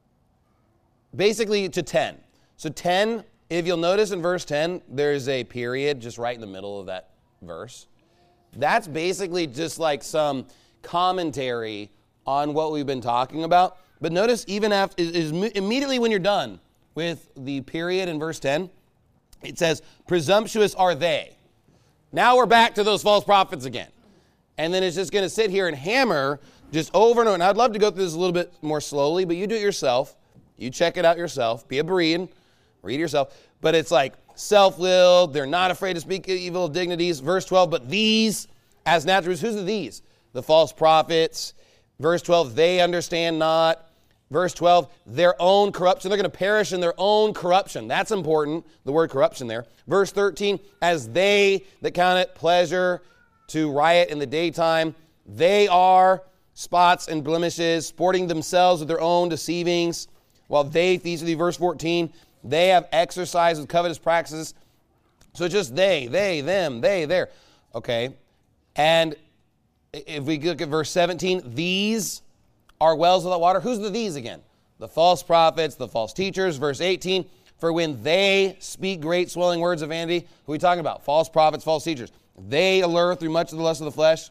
Basically to ten. So ten, if you'll notice in verse ten, there's a period just right in the middle of that verse. That's basically just like some commentary on what we've been talking about. But notice even after, is immediately when you're done with the period in verse ten, it says, presumptuous are they. Now we're back to those false prophets again. And then it's just going to sit here and hammer just over and over. And I'd love to go through this a little bit more slowly, but you do it yourself. You check it out yourself. Be a Berean. Read it yourself. but it's like self-willed. They're not afraid to speak evil dignities. Verse twelve, but these, as naturals, who's the these? The false prophets. Verse twelve, they understand not. Verse twelve, their own corruption. They're going to perish in their own corruption. That's important, the word corruption there. Verse thirteen, as they that count it pleasure to riot in the daytime, they are spots and blemishes, sporting themselves with their own deceivings, while they, these are the verse fourteen, they have exercised with covetous practices. So it's just they, they, them, they, there. Okay. And if we look at verse seventeen, these are wells without water. Who's the these again? The false prophets, the false teachers. Verse eighteen, for when they speak great swelling words of vanity, who are we talking about? False prophets, false teachers. They allure through much of the lust of the flesh.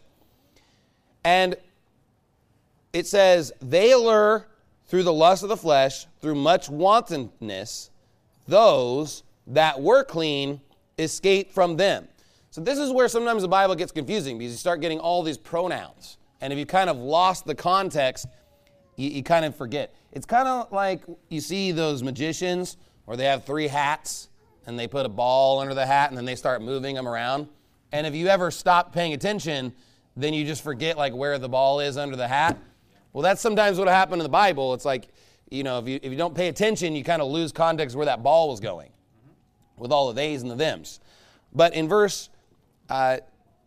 And it says, they allure through the lust of the flesh, through much wantonness, those that were clean escape from them. So this is where sometimes the Bible gets confusing, because you start getting all these pronouns. And if you kind of lost the context, you, you kind of forget. It's kind of like you see those magicians where they have three hats and they put a ball under the hat and then they start moving them around. And if you ever stop paying attention, then you just forget like where the ball is under the hat. Well, that's sometimes what happened in the Bible. It's like, you know, if you if you don't pay attention, you kind of lose context where that ball was going with all the theys and the thems. But in verse uh,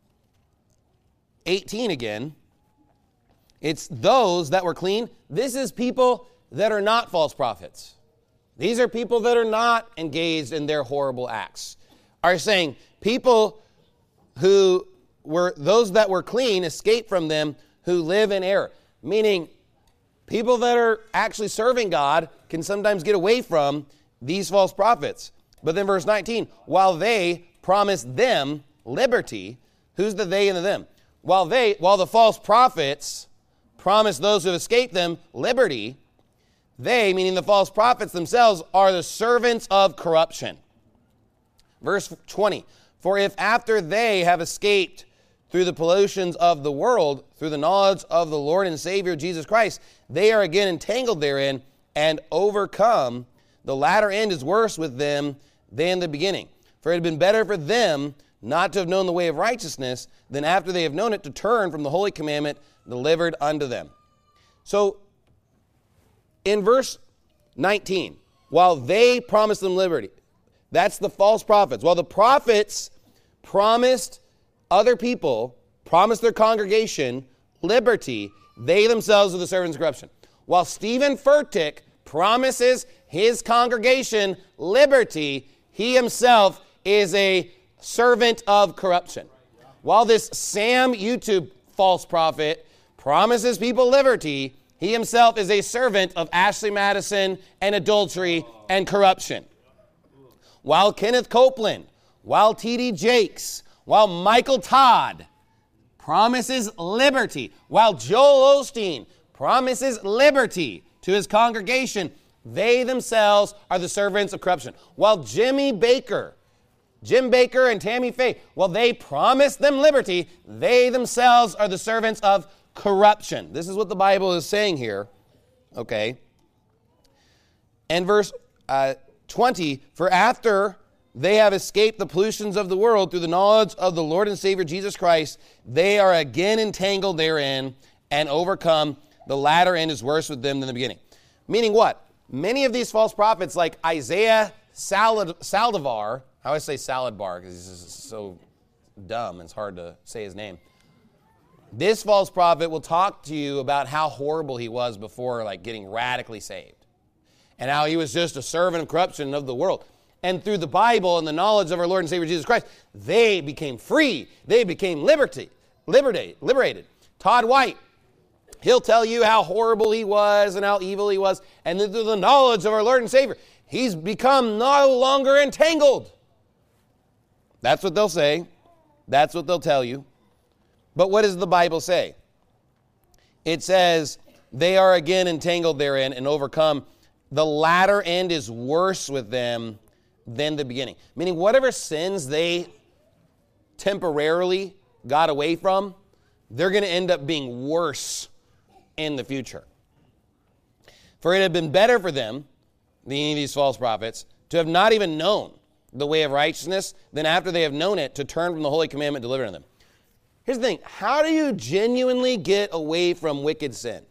eighteen again, it's those that were clean. This is people that are not false prophets. These are people that are not engaged in their horrible acts. Are saying people who were, those that were clean escape from them who live in error. Meaning people that are actually serving God can sometimes get away from these false prophets. But then verse nineteen, while they promise them liberty, who's the they and the them? While they, while the false prophets promise those who have escaped them liberty, they, meaning the false prophets themselves, are the servants of corruption. Verse twenty, for if after they have escaped through the pollutions of the world, through the knowledge of the Lord and Savior Jesus Christ, they are again entangled therein and overcome, the latter end is worse with them than the beginning. For it had been better for them not to have known the way of righteousness than after they have known it to turn from the holy commandment delivered unto them. So in verse nineteen, while they promised them liberty, that's the false prophets. While the prophets promised other people, promised their congregation liberty, they themselves are the servants of corruption. While Stephen Furtick promises his congregation liberty, he himself is a servant of corruption. While this Sam YouTube false prophet promises people liberty, he himself is a servant of Ashley Madison and adultery and corruption. While Kenneth Copeland, while T D Jakes, while Michael Todd promises liberty, while Joel Osteen promises liberty to his congregation, they themselves are the servants of corruption. While Jimmy Baker, Jim Baker and Tammy Faye, while they promise them liberty, they themselves are the servants of corruption. This is what the Bible is saying here, okay? And verse uh, twenty, for after they have escaped the pollutions of the world through the knowledge of the Lord and Savior Jesus Christ, they are again entangled therein and overcome. The latter end is worse with them than the beginning. Meaning what? Many of these false prophets like Isaiah Salad, Saldivar, I always say salad bar because he's just so dumb, it's hard to say his name. This false prophet will talk to you about how horrible he was before like getting radically saved and how he was just a servant of corruption of the world. And through the Bible and the knowledge of our Lord and Savior Jesus Christ, they became free. They became liberty, liberty, liberated. Todd White, he'll tell you how horrible he was and how evil he was. And then through the knowledge of our Lord and Savior, he's become no longer entangled. That's what they'll say. That's what they'll tell you. But what does the Bible say? It says, they are again entangled therein and overcome. The latter end is worse with them than the beginning. Meaning whatever sins they temporarily got away from, they're going to end up being worse in the future. For it had been better for them, any of these false prophets, to have not even known the way of righteousness, then after they have known it, to turn from the holy commandment delivered to them. Here's the thing. How do you genuinely get away from wicked sin?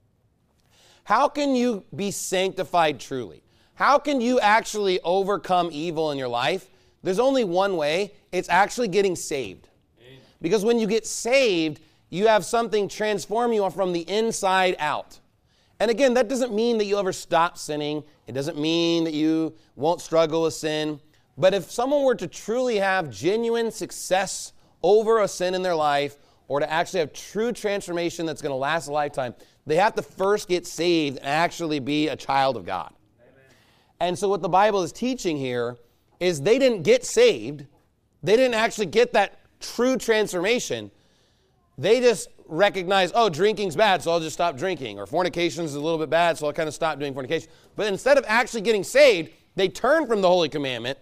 How can you be sanctified truly? How can you actually overcome evil in your life? There's only one way. It's actually getting saved. Because when you get saved, you have something transform you from the inside out. And again, that doesn't mean that you ever stop sinning. It doesn't mean that you won't struggle with sin. But if someone were to truly have genuine success over a sin in their life, or to actually have true transformation that's going to last a lifetime, they have to first get saved and actually be a child of God. Amen. And so what the Bible is teaching here is they didn't get saved. They didn't actually get that true transformation. They just recognize, oh, drinking's bad, so I'll just stop drinking. Or fornication's a little bit bad, so I'll kind of stop doing fornication. But instead of actually getting saved, they turn from the holy commandment,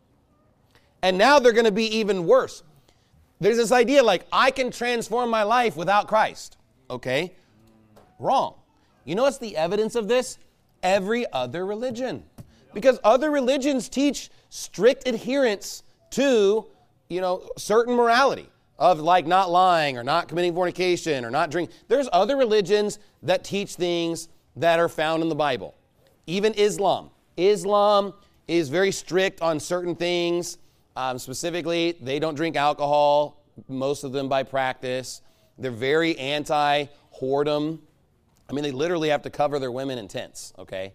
and now they're going to be even worse. There's this idea like, I can transform my life without Christ. Okay? Wrong. You know what's the evidence of this? Every other religion. Because other religions teach strict adherence to, you know, certain morality of like not lying or not committing fornication or not drinking. There's other religions that teach things that are found in the Bible. Even Islam. Islam is very strict on certain things. Um, specifically, they don't drink alcohol, most of them by practice. They're very anti-whoredom. I mean, they literally have to cover their women in tents, okay?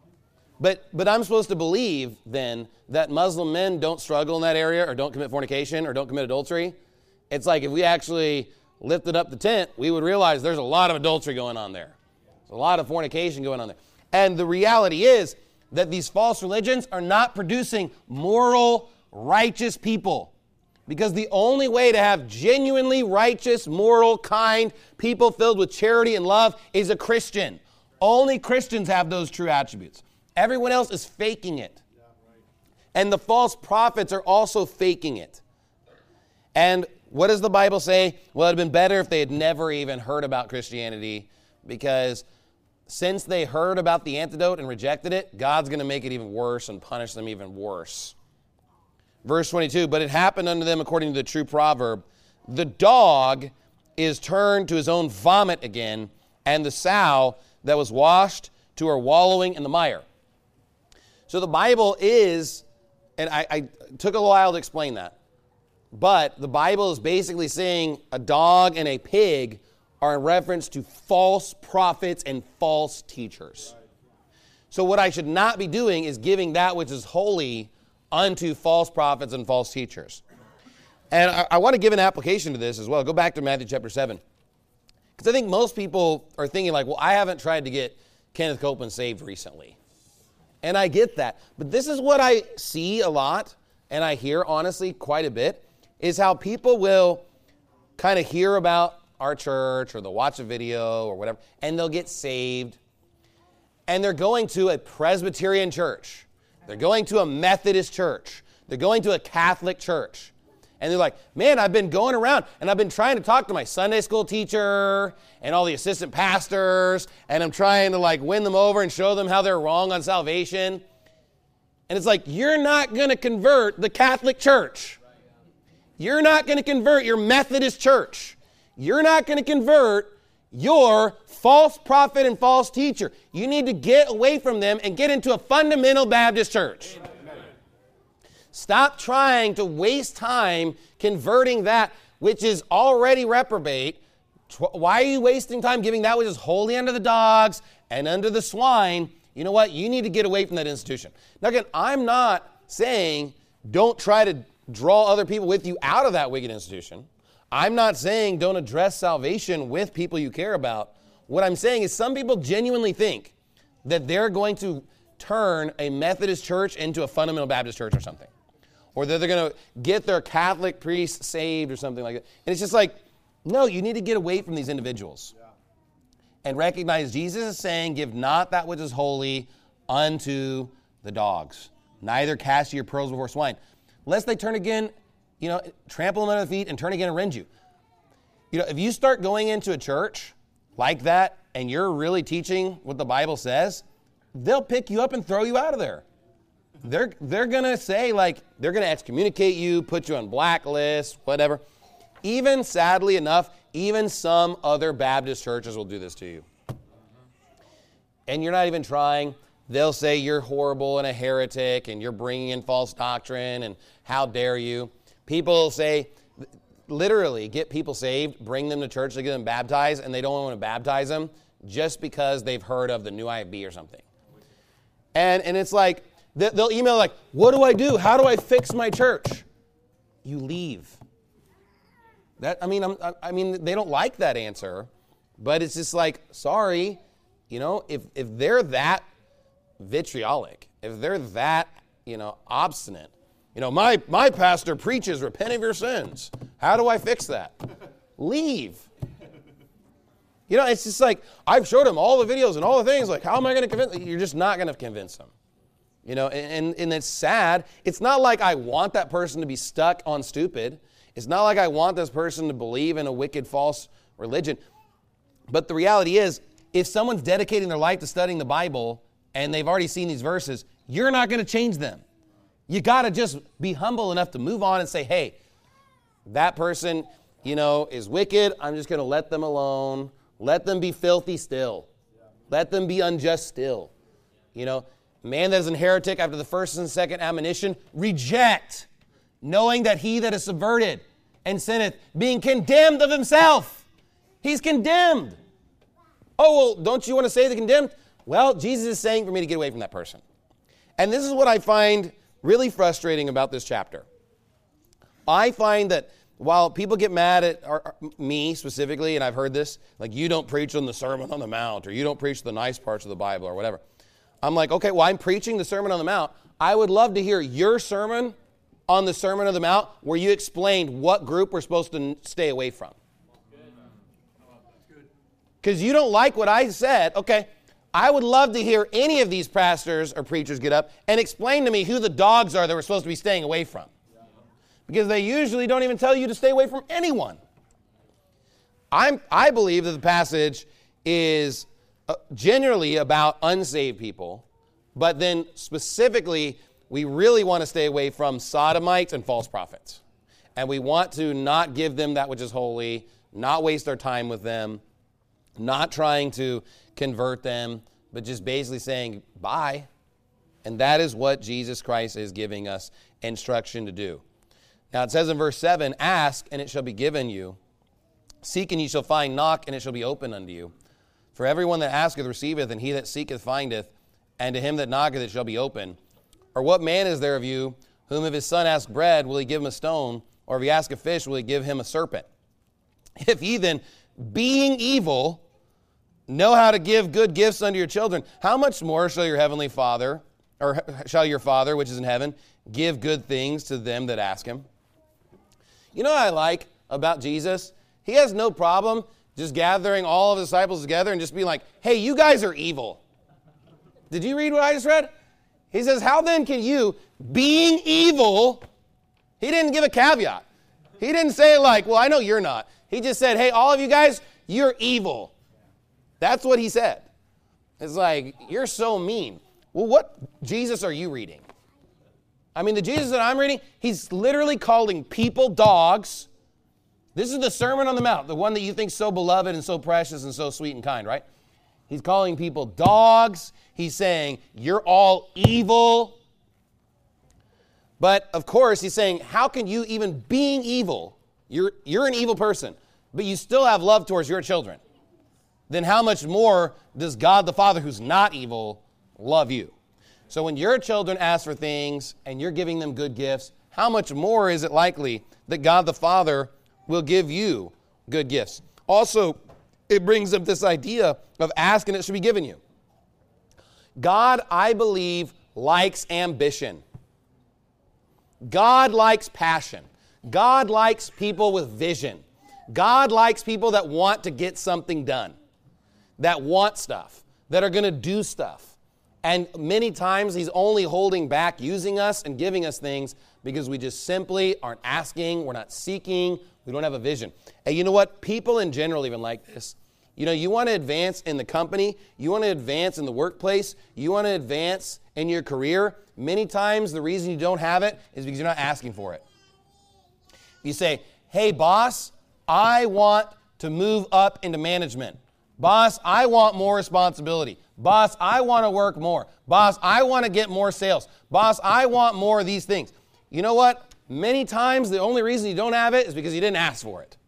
But but I'm supposed to believe, then, that Muslim men don't struggle in that area or don't commit fornication or don't commit adultery. It's like if we actually lifted up the tent, we would realize there's a lot of adultery going on there. There's a lot of fornication going on there. And the reality is that these false religions are not producing moral, righteous people. Because the only way to have genuinely righteous, moral, kind people filled with charity and love is a Christian. Only Christians have those true attributes. Everyone else is faking it. And the false prophets are also faking it. And what does the Bible say? Well, it would have been better if they had never even heard about Christianity, because since they heard about the antidote and rejected it, God's going to make it even worse and punish them even worse. Verse twenty-two, but it happened unto them according to the true proverb, the dog is turned to his own vomit again, and the sow that was washed to her wallowing in the mire. So the Bible is, and I, I took a while to explain that, but the Bible is basically saying a dog and a pig are in reference to false prophets and false teachers. So what I should not be doing is giving that which is holy unto false prophets and false teachers. And I, I want to give an application to this as well. Go back to Matthew chapter seven. Because I think most people are thinking like, well, I haven't tried to get Kenneth Copeland saved recently. And I get that. But this is what I see a lot, and I hear, honestly, quite a bit, is how people will kind of hear about our church, or they'll watch a video or whatever, and they'll get saved. And they're going to a Presbyterian church. They're going to a Methodist church. They're going to a Catholic church. And they're like, man, I've been going around and I've been trying to talk to my Sunday school teacher and all the assistant pastors, and I'm trying to like win them over and show them how they're wrong on salvation. And it's like, you're not going to convert the Catholic church. You're not going to convert your Methodist church. You're not going to convert your false prophet and false teacher. You need to get away from them and get into a fundamental Baptist church. Amen. Stop trying to waste time converting that which is already reprobate. Why are you wasting time giving that which is holy unto the dogs and unto the swine? You know what? You need to get away from that institution. Now again, I'm not saying don't try to draw other people with you out of that wicked institution. I'm not saying don't address salvation with people you care about. What I'm saying is some people genuinely think that they're going to turn a Methodist church into a fundamental Baptist church or something. Or that they're going to get their Catholic priest saved or something like that. And it's just like, no, you need to get away from these individuals. Yeah. And recognize Jesus is saying, give not that which is holy unto the dogs. Neither cast your pearls before swine. Lest they turn again, you know, trample them under the feet and turn again and rend you. You know, if you start going into a church like that and you're really teaching what the Bible says, they'll pick you up and throw you out of there. they're they're going to say, like, they're going to excommunicate you, put you on blacklist, whatever. Even, sadly enough, even some other Baptist churches will do this to you. And you're not even trying. They'll say you're horrible and a heretic and you're bringing in false doctrine and how dare you. People will say, literally get people saved, bring them to church to get them baptized, and they don't want to baptize them just because they've heard of the new I F B or something. And and it's like, they'll email like, what do I do? How do I fix my church? You leave. That I mean, I'm, I mean, they don't like that answer, but it's just like, sorry, you know, if if they're that vitriolic, if they're that, you know, obstinate, you know, my my pastor preaches, repent of your sins. How do I fix that? Leave. You know, it's just like, I've showed him all the videos and all the things. Like, how am I going to convince them? You're just not going to convince them. You know, and, and it's sad. It's not like I want that person to be stuck on stupid. It's not like I want this person to believe in a wicked, false religion. But the reality is, if someone's dedicating their life to studying the Bible and they've already seen these verses, you're not going to change them. You got to just be humble enough to move on and say, hey, that person, you know, is wicked. I'm just going to let them alone. Let them be filthy still. Let them be unjust still. You know, man that is an heretic after the first and second admonition, reject, knowing that he that is subverted and sinneth, being condemned of himself. He's condemned. Oh, well, don't you want to say the condemned? Well, Jesus is saying for me to get away from that person. And this is what I find really frustrating about this chapter. I find that while people get mad at or, or, me specifically, and I've heard this, like, you don't preach on the Sermon on the Mount, or you don't preach the nice parts of the Bible, or whatever. I'm like, okay, well, I'm preaching the Sermon on the Mount. I would love to hear your sermon on the Sermon on the Mount where you explained what group we're supposed to stay away from. Because you don't like what I said. Okay, I would love to hear any of these pastors or preachers get up and explain to me who the dogs are that we're supposed to be staying away from. Because they usually don't even tell you to stay away from anyone. I'm, I believe that the passage is uh, generally about unsaved people, but then specifically, we really want to stay away from sodomites and false prophets. And we want to not give them that which is holy, not waste our time with them, not trying to convert them, but just basically saying bye. And that is what Jesus Christ is giving us instruction to do. Now it says in verse seven, ask and it shall be given you. Seek and ye shall find, knock and it shall be opened unto you. For everyone that asketh receiveth, and he that seeketh findeth, and to him that knocketh it shall be opened. Or what man is there of you, whom if his son ask bread, will he give him a stone? Or if he ask a fish, will he give him a serpent? If ye then, being evil, know how to give good gifts unto your children, how much more shall your heavenly Father, or shall your Father which is in heaven, give good things to them that ask him? You know what I like about Jesus? He has no problem just gathering all of the disciples together and just being like, hey, you guys are evil. Did you read what I just read? He says, how then can you, being evil, he didn't give a caveat. He didn't say like, well, I know you're not. He just said, hey, all of you guys, you're evil. That's what he said. It's like, you're so mean. Well, what Jesus are you reading? I mean, the Jesus that I'm reading, he's literally calling people dogs. This is the Sermon on the Mount, the one that you think so beloved and so precious and so sweet and kind, right? He's calling people dogs. He's saying, you're all evil. But, of course, he's saying, how can you, even being evil, you're, you're an evil person, but you still have love towards your children? Then how much more does God the Father, who's not evil, love you? So when your children ask for things and you're giving them good gifts, how much more is it likely that God the Father will give you good gifts? Also, it brings up this idea of ask and it should be given you. God, I believe, likes ambition. God likes passion. God likes people with vision. God likes people that want to get something done, that want stuff, that are going to do stuff. And many times he's only holding back using us and giving us things because we just simply aren't asking, we're not seeking, we don't have a vision. And you know what? People in general even like this. You know, you want to advance in the company, you want to advance in the workplace, you want to advance in your career. Many times the reason you don't have it is because you're not asking for it. You say, hey, boss, I want to move up into management. Boss, I want more responsibility. Boss, I want to work more. Boss, I want to get more sales. Boss, I want more of these things. You know what? Many times the only reason you don't have it is because you didn't ask for it.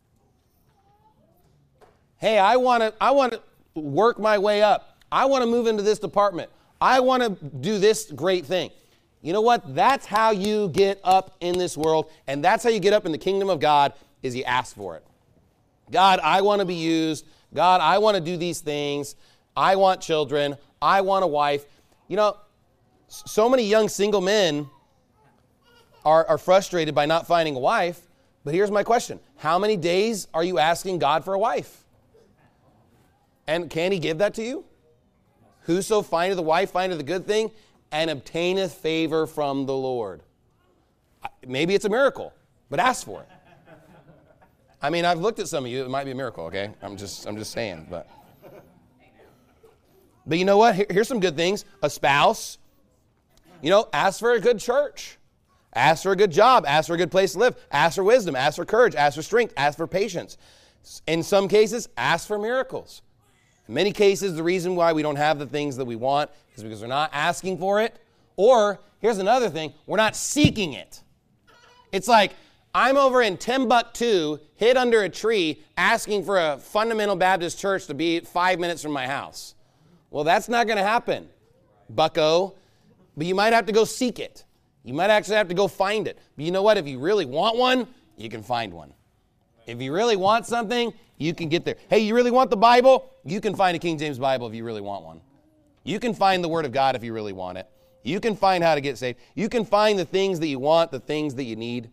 Hey, I want to I want to work my way up. I want to move into this department. I want to do this great thing. You know what? That's how you get up in this world, and that's how you get up in the kingdom of God, is you ask for it. God, I want to be used. God, I want to do these things. I want children. I want a wife. You know, so many young single men are, are frustrated by not finding a wife, but here's my question. How many days are you asking God for a wife? And can he give that to you? Whoso findeth a wife findeth a good thing and obtaineth favor from the Lord. Maybe it's a miracle, but ask for it. I mean, I've looked at some of you. It might be a miracle, okay? I'm just I'm just saying. But, but you know what? Here, here's some good things. A spouse. You know, ask for a good church. Ask for a good job. Ask for a good place to live. Ask for wisdom. Ask for courage. Ask for strength. Ask for patience. In some cases, ask for miracles. In many cases, the reason why we don't have the things that we want is because we're not asking for it. Or, here's another thing, we're not seeking it. It's like, I'm over in Timbuktu, hid under a tree, asking for a fundamental Baptist church to be five minutes from my house. Well, that's not going to happen, bucko. But you might have to go seek it. You might actually have to go find it. But you know what? If you really want one, you can find one. If you really want something, you can get there. Hey, you really want the Bible? You can find a King James Bible if you really want one. You can find the Word of God if you really want it. You can find how to get saved. You can find the things that you want, the things that you need.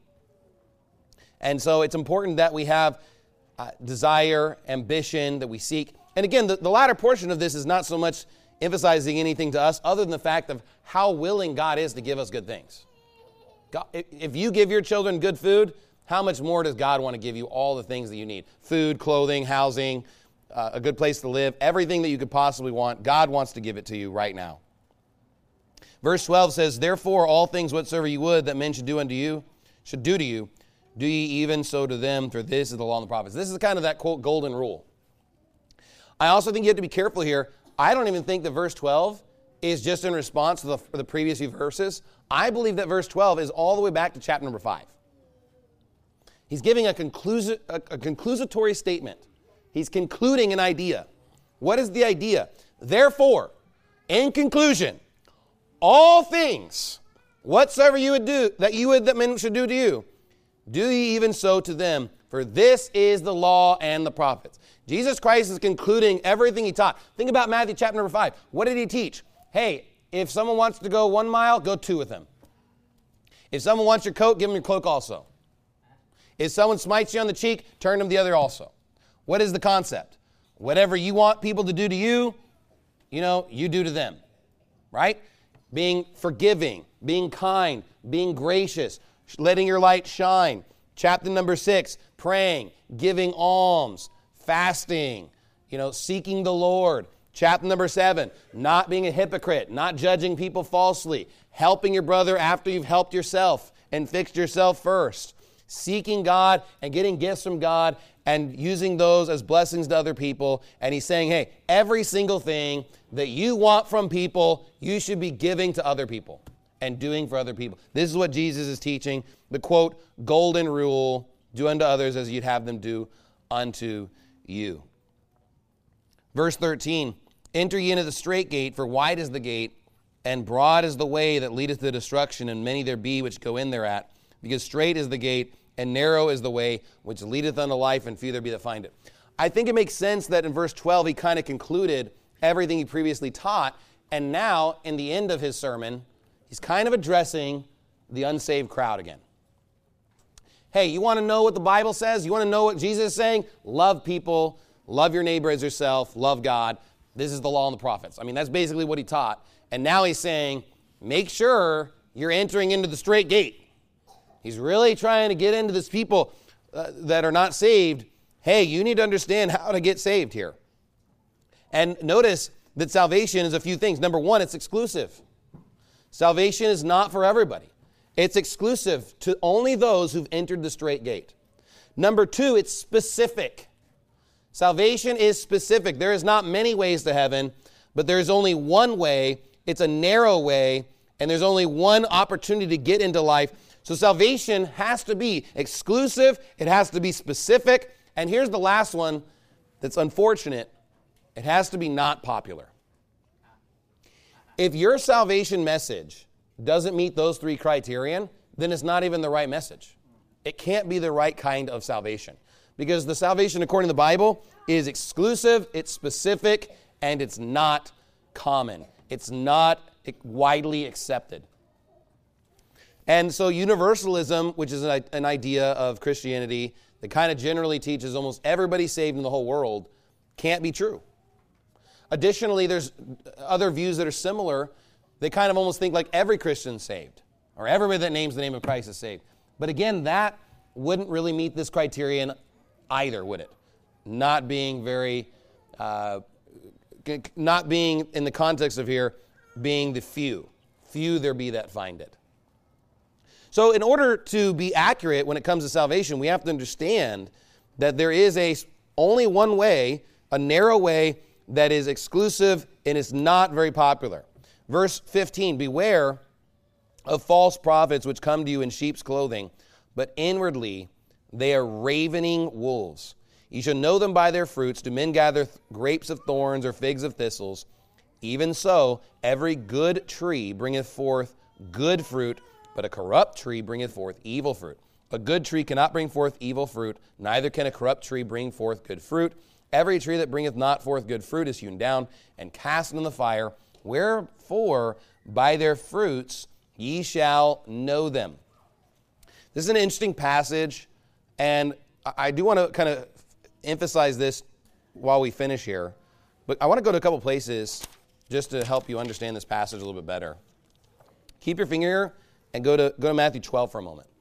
And so it's important that we have uh, desire, ambition, that we seek. And again, the, the latter portion of this is not so much emphasizing anything to us other than the fact of how willing God is to give us good things. God, if you give your children good food, how much more does God want to give you all the things that you need? Food, clothing, housing, uh, a good place to live, everything that you could possibly want. God wants to give it to you right now. Verse twelve says, therefore all things whatsoever you would that men should do unto you, should do to you, do ye even so to them, for this is the law and the prophets. This is kind of that, quote, golden rule. I also think you have to be careful here. I don't even think that verse twelve is just in response to the, the previous few verses. I believe that verse twelve is all the way back to chapter number five. He's giving a, conclusi- a, a conclusatory statement. He's concluding an idea. What is the idea? Therefore, in conclusion, all things whatsoever you would do, that you would that men should do to you, do ye even so to them, for this is the law and the prophets. Jesus Christ is concluding everything he taught. Think about Matthew chapter number five. What did he teach? Hey, if someone wants to go one mile, go two with him. If someone wants your coat, give him your cloak also. If someone smites you on the cheek, turn them the other also. What is the concept? Whatever you want people to do to you, you know, you do to them. Right? Being forgiving, being kind, being gracious, letting your light shine. Chapter number six, praying, giving alms, fasting, you know, seeking the Lord. Chapter number seven, not being a hypocrite, not judging people falsely, helping your brother after you've helped yourself and fixed yourself first. Seeking God and getting gifts from God and using those as blessings to other people. And he's saying, hey, every single thing that you want from people, you should be giving to other people and doing for other people. This is what Jesus is teaching. The quote, golden rule, do unto others as you'd have them do unto you. Verse thirteen, enter ye into the strait gate, for wide is the gate, and broad is the way that leadeth to destruction, and many there be which go in thereat. Because strait is the gate, and narrow is the way which leadeth unto life, and few there be that find it. I think it makes sense that in verse twelve, he kind of concluded everything he previously taught, and now, in the end of his sermon, he's kind of addressing the unsaved crowd again. Hey, you want to know what the Bible says? You want to know what Jesus is saying? Love people, love your neighbor as yourself, love God. This is the law and the prophets. I mean, that's basically what he taught. And now he's saying, make sure you're entering into the strait gate. He's really trying to get into this people uh, that are not saved hey, you need to understand how to get saved here. And notice that salvation is a few things. Number one, it's exclusive. Salvation is not for everybody. It's exclusive to only those who've entered the straight gate. Number two, it's specific. Salvation is specific. There is not many ways to heaven, but there's only one way. It's a narrow way, and there's only one opportunity to get into life. So salvation has to be exclusive. It has to be specific. And here's the last one that's unfortunate. It has to be not popular. If your salvation message doesn't meet those three criterion, then it's not even the right message. It can't be the right kind of salvation. Because the salvation according to the Bible is exclusive, it's specific, and it's not common. It's not widely accepted. And so universalism, which is an idea of Christianity that kind of generally teaches almost everybody saved in the whole world, can't be true. Additionally, there's other views that are similar. They kind of almost think like every Christian's saved, or everybody that names the name of Christ is saved. But again, that wouldn't really meet this criterion either, would it? Not being very, uh, not being in the context of here, being the few. Few there be that find it. So in order to be accurate when it comes to salvation, we have to understand that there is a only one way, a narrow way that is exclusive and is not very popular. Verse fifteen, beware of false prophets which come to you in sheep's clothing, but inwardly they are ravening wolves. You shall know them by their fruits. Do men gather th- grapes of thorns or figs of thistles? Even so, every good tree bringeth forth good fruit, but a corrupt tree bringeth forth evil fruit. A good tree cannot bring forth evil fruit, neither can a corrupt tree bring forth good fruit. Every tree that bringeth not forth good fruit is hewn down and cast into the fire. Wherefore, by their fruits ye shall know them. This is an interesting passage, and I do want to kind of emphasize this while we finish here. But I want to go to a couple places just to help you understand this passage a little bit better. Keep your finger here and go to, go to Matthew twelve for a moment.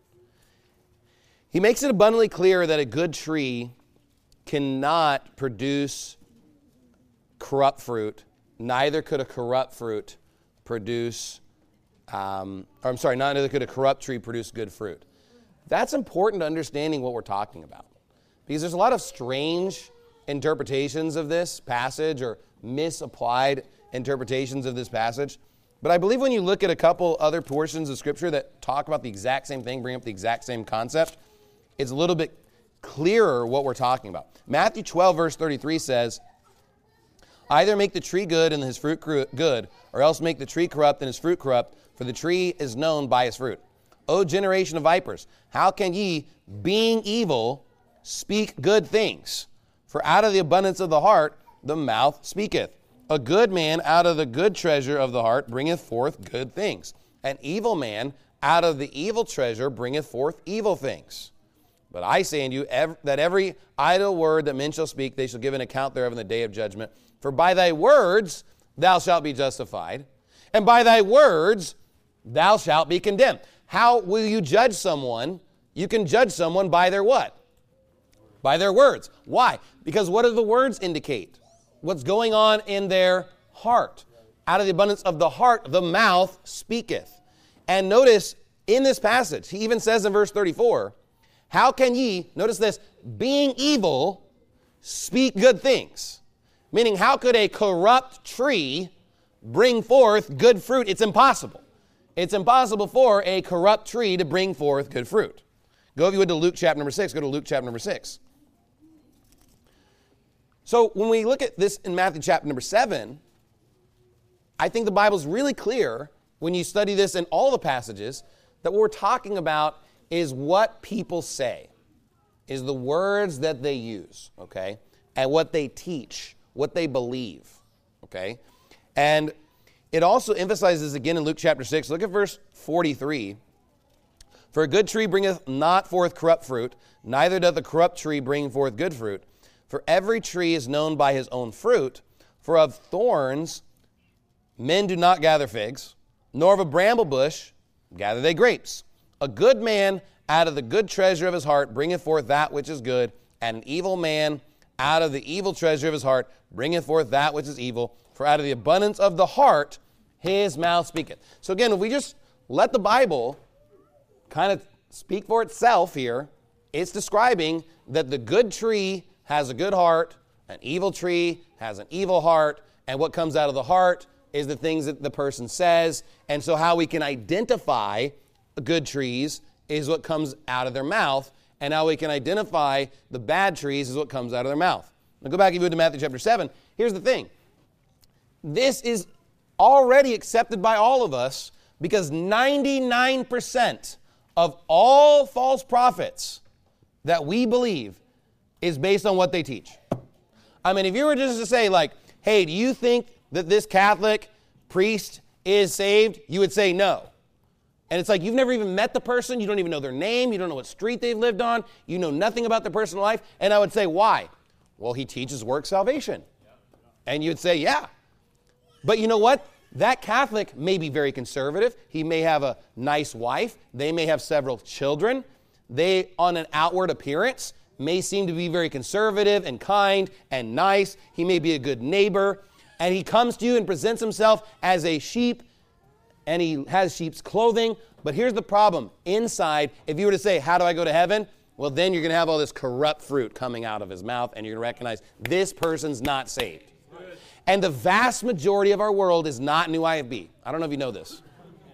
He makes it abundantly clear that a good tree cannot produce corrupt fruit. Neither could a corrupt fruit produce, um, or I'm sorry, neither could a corrupt tree produce good fruit. That's important to understanding what we're talking about. Because there's a lot of strange interpretations of this passage or misapplied interpretations of this passage. But I believe when you look at a couple other portions of Scripture that talk about the exact same thing, bring up the exact same concept, it's a little bit clearer what we're talking about. Matthew twelve, verse thirty-three says, either make the tree good and his fruit good, or else make the tree corrupt and his fruit corrupt, for the tree is known by his fruit. O generation of vipers, how can ye, being evil, speak good things? For out of the abundance of the heart the mouth speaketh. A good man out of the good treasure of the heart bringeth forth good things. An evil man out of the evil treasure bringeth forth evil things. But I say unto you ev- that every idle word that men shall speak, they shall give an account thereof in the day of judgment. For by thy words thou shalt be justified, and by thy words thou shalt be condemned. How will you judge someone? You can judge someone by their what? By their words. Why? Because what do the words indicate? What's going on in their heart. Out of the abundance of the heart, the mouth speaketh. And notice in this passage, he even says in verse thirty-four, how can ye, notice this, being evil, speak good things? Meaning, how could a corrupt tree bring forth good fruit? It's impossible. It's impossible for a corrupt tree to bring forth good fruit. Go, if you would, to Luke chapter number six. Go to Luke chapter number six. So when we look at this in Matthew chapter number seven, I think the Bible's really clear when you study this in all the passages that what we're talking about is what people say, is the words that they use, okay, and what they teach, what they believe, okay? And it also emphasizes again in Luke chapter six, look at verse forty-three. For a good tree bringeth not forth corrupt fruit, neither doth a corrupt tree bring forth good fruit. For every tree is known by his own fruit. For of thorns men do not gather figs, nor of a bramble bush gather they grapes. A good man out of the good treasure of his heart bringeth forth that which is good, and an evil man out of the evil treasure of his heart bringeth forth that which is evil, for out of the abundance of the heart his mouth speaketh. So again, if we just let the Bible kind of speak for itself here, it's describing that the good tree has a good heart, an evil tree has an evil heart, and what comes out of the heart is the things that the person says. And so how we can identify good trees is what comes out of their mouth, and how we can identify the bad trees is what comes out of their mouth. Now go back, if you would, to Matthew chapter seven. Here's the thing. This is already accepted by all of us because ninety-nine percent of all false prophets that we believe is based on what they teach. I mean, if you were just to say, like, hey, do you think that this Catholic priest is saved? You would say no. And it's like you've never even met the person. You don't even know their name. You don't know what street they've lived on. You know nothing about their personal life. And I would say, why? Well, he teaches work salvation. And you'd say, yeah. But you know what? That Catholic may be very conservative. He may have a nice wife. They may have several children. They, on an outward appearance, may seem to be very conservative and kind and nice. He may be a good neighbor. And he comes to you and presents himself as a sheep, and he has sheep's clothing. But here's the problem. Inside, if you were to say, how do I go to heaven? Well, then you're going to have all this corrupt fruit coming out of his mouth, and you're going to recognize this person's not saved. And the vast majority of our world is not New I F B. I don't know if you know this.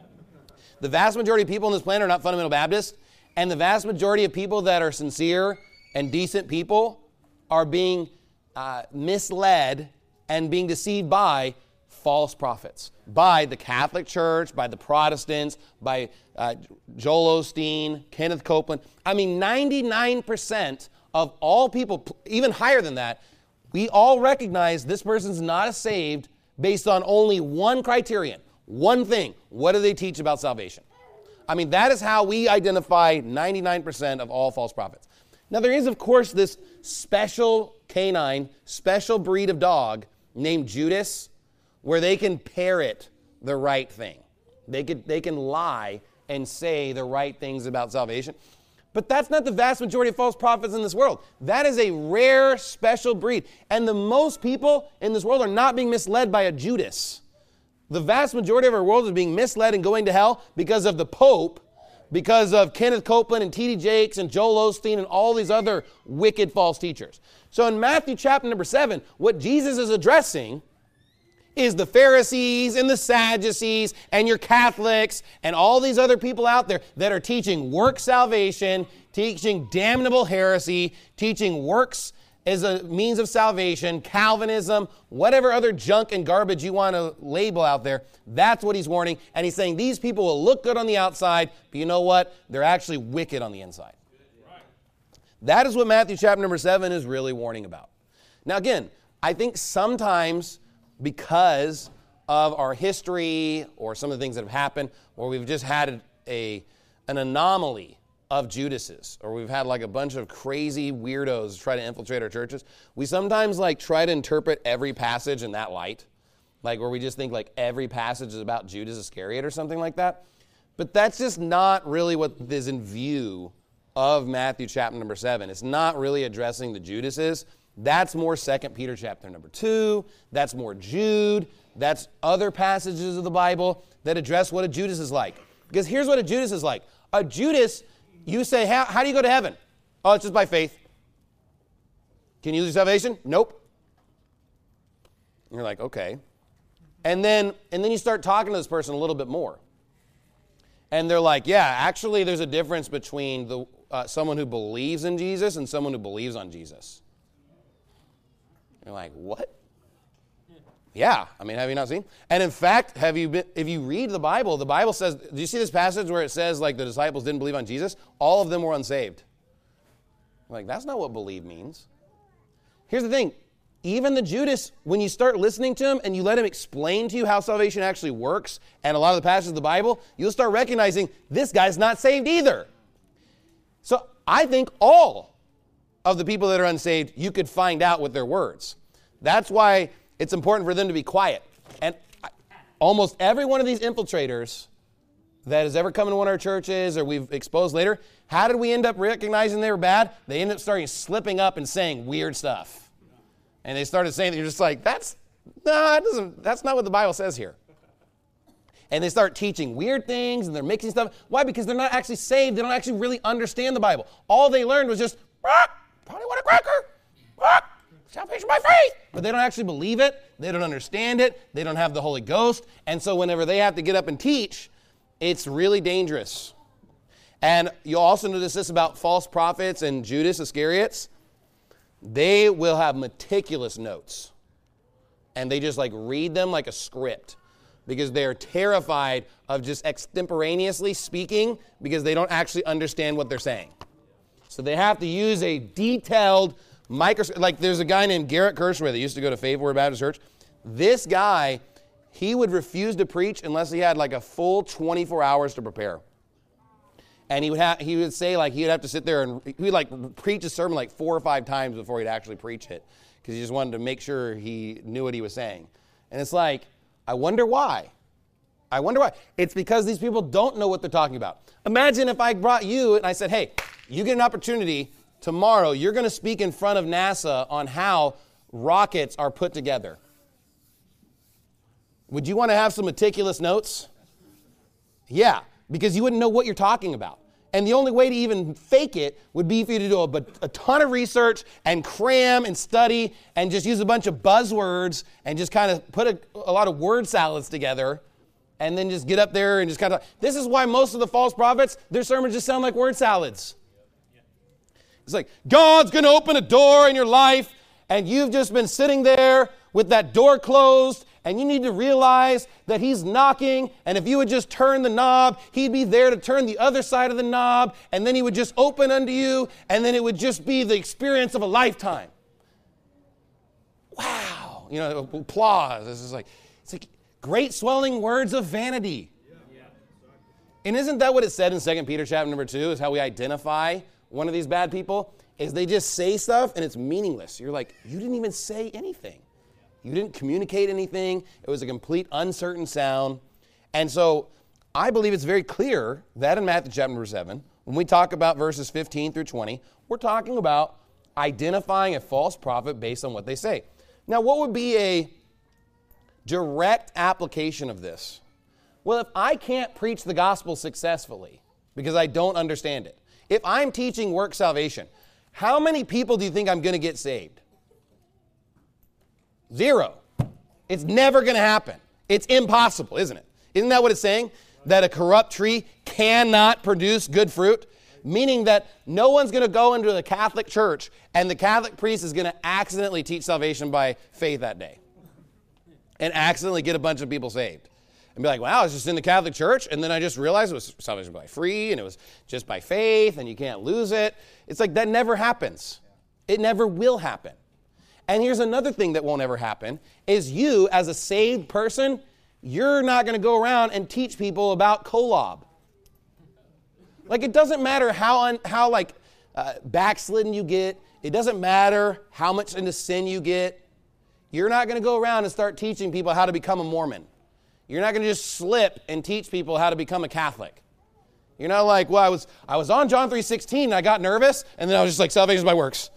The vast majority of people on this planet are not fundamental Baptists, and the vast majority of people that are sincere and decent people are being uh, misled and being deceived by false prophets, by the Catholic Church, by the Protestants, by uh, Joel Osteen, Kenneth Copeland. I mean, ninety-nine percent of all people, even higher than that, we all recognize this person's not saved based on only one criterion, one thing. What do they teach about salvation? I mean, that is how we identify ninety-nine percent of all false prophets. Now, there is, of course, this special canine, special breed of dog named Judas, where they can parrot the right thing. They can, they can lie and say the right things about salvation. But that's not the vast majority of false prophets in this world. That is a rare, special breed. And the most people in this world are not being misled by a Judas. The vast majority of our world is being misled and going to hell because of the Pope, because of Kenneth Copeland and T D Jakes and Joel Osteen and all these other wicked false teachers. So in Matthew chapter number seven, what Jesus is addressing is the Pharisees and the Sadducees and your Catholics and all these other people out there that are teaching work salvation, teaching damnable heresy, teaching works as a means of salvation, Calvinism, whatever other junk and garbage you want to label out there. That's what he's warning. And he's saying these people will look good on the outside, but you know what? They're actually wicked on the inside. That is what Matthew chapter number seven is really warning about. Now again, I think sometimes because of our history or some of the things that have happened, or we've just had a, an anomaly of Judases, or we've had like a bunch of crazy weirdos try to infiltrate our churches, we sometimes like try to interpret every passage in that light, like where we just think like every passage is about Judas Iscariot or something like that. But that's just not really what is in view of Matthew chapter number seven. It's not really addressing the Judases. That's more Second Peter chapter number two. That's more Jude. That's other passages of the Bible that address what a Judas is like. Because here's what a Judas is like. A Judas, you say, how, how do you go to heaven? Oh, it's just by faith. Can you lose your salvation? Nope. And you're like, okay. And then, and then you start talking to this person a little bit more. And they're like, yeah, actually there's a difference between the uh, someone who believes in Jesus and someone who believes on Jesus. You're like, what? Yeah, I mean, have you not seen? And in fact, have you been, if you read the Bible, the Bible says, do you see this passage where it says like the disciples didn't believe on Jesus? All of them were unsaved. Like, that's not what believe means. Here's the thing. Even the Judas, when you start listening to him and you let him explain to you how salvation actually works and a lot of the passages of the Bible, you'll start recognizing this guy's not saved either. So I think all of the people that are unsaved, you could find out with their words. That's why it's important for them to be quiet. And almost every one of these infiltrators that has ever come into one of our churches or we've exposed later, how did we end up recognizing they were bad? They ended up starting slipping up and saying weird stuff. And they started saying that you're just like, that's, no, that doesn't, that's not what the Bible says here. And they start teaching weird things and they're mixing stuff. Why? Because they're not actually saved. They don't actually really understand the Bible. All they learned was just, probably want a cracker, salvation by faith. But they don't actually believe it. They don't understand it. They don't have the Holy Ghost. And so whenever they have to get up and teach, it's really dangerous. And you'll also notice this about false prophets and Judas Iscariots. They will have meticulous notes. And they just like read them like a script because they are terrified of just extemporaneously speaking because they don't actually understand what they're saying. So they have to use a detailed microscope. Like there's a guy named Garrett Kirschway that used to go to Faith Word Baptist Church. This guy, he would refuse to preach unless he had like a full twenty-four hours to prepare. And he would have, he would say like he would have to sit there and he would like preach a sermon like four or five times before he'd actually preach it because he just wanted to make sure he knew what he was saying. And it's like, I wonder why. I wonder why. It's because these people don't know what they're talking about. Imagine if I brought you and I said, hey, you get an opportunity tomorrow, you're going to speak in front of NASA on how rockets are put together. Would you want to have some meticulous notes? Yeah, because you wouldn't know what you're talking about. And the only way to even fake it would be for you to do a, a ton of research and cram and study and just use a bunch of buzzwords and just kind of put a, a lot of word salads together and then just get up there and just kind of... This is why most of the false prophets, their sermons just sound like word salads. It's like, God's going to open a door in your life and you've just been sitting there with that door closed and you need to realize that he's knocking, and if you would just turn the knob, he'd be there to turn the other side of the knob, and then he would just open unto you, and then it would just be the experience of a lifetime. Wow. You know, applause. This is like, it's like great swelling words of vanity. And isn't that what it said in Second Peter chapter number two, is how we identify one of these bad people? Is they just say stuff, and it's meaningless. You're like, you didn't even say anything. You didn't communicate anything. It was a complete uncertain sound. And so I believe it's very clear that in Matthew chapter number seven, when we talk about verses fifteen through twenty, we're talking about identifying a false prophet based on what they say. Now, what would be a direct application of this? Well, if I can't preach the gospel successfully because I don't understand it, if I'm teaching work salvation, how many people do you think I'm going to get saved? Zero. It's never going to happen. It's impossible, isn't it? Isn't that what it's saying? That a corrupt tree cannot produce good fruit? Meaning that no one's going to go into the Catholic church and the Catholic priest is going to accidentally teach salvation by faith that day and accidentally get a bunch of people saved. And be like, wow, I was just in the Catholic church and then I just realized it was salvation by free and it was just by faith and you can't lose it. It's like that never happens. It never will happen. And here's another thing that won't ever happen, is you, as a saved person, you're not going to go around and teach people about Kolob. Like, it doesn't matter how, un, how like, uh, backslidden you get. It doesn't matter how much into sin you get. You're not going to go around and start teaching people how to become a Mormon. You're not going to just slip and teach people how to become a Catholic. You're not like, well, I was, I was on John three sixteen, and I got nervous, and then I was just like, salvation by works.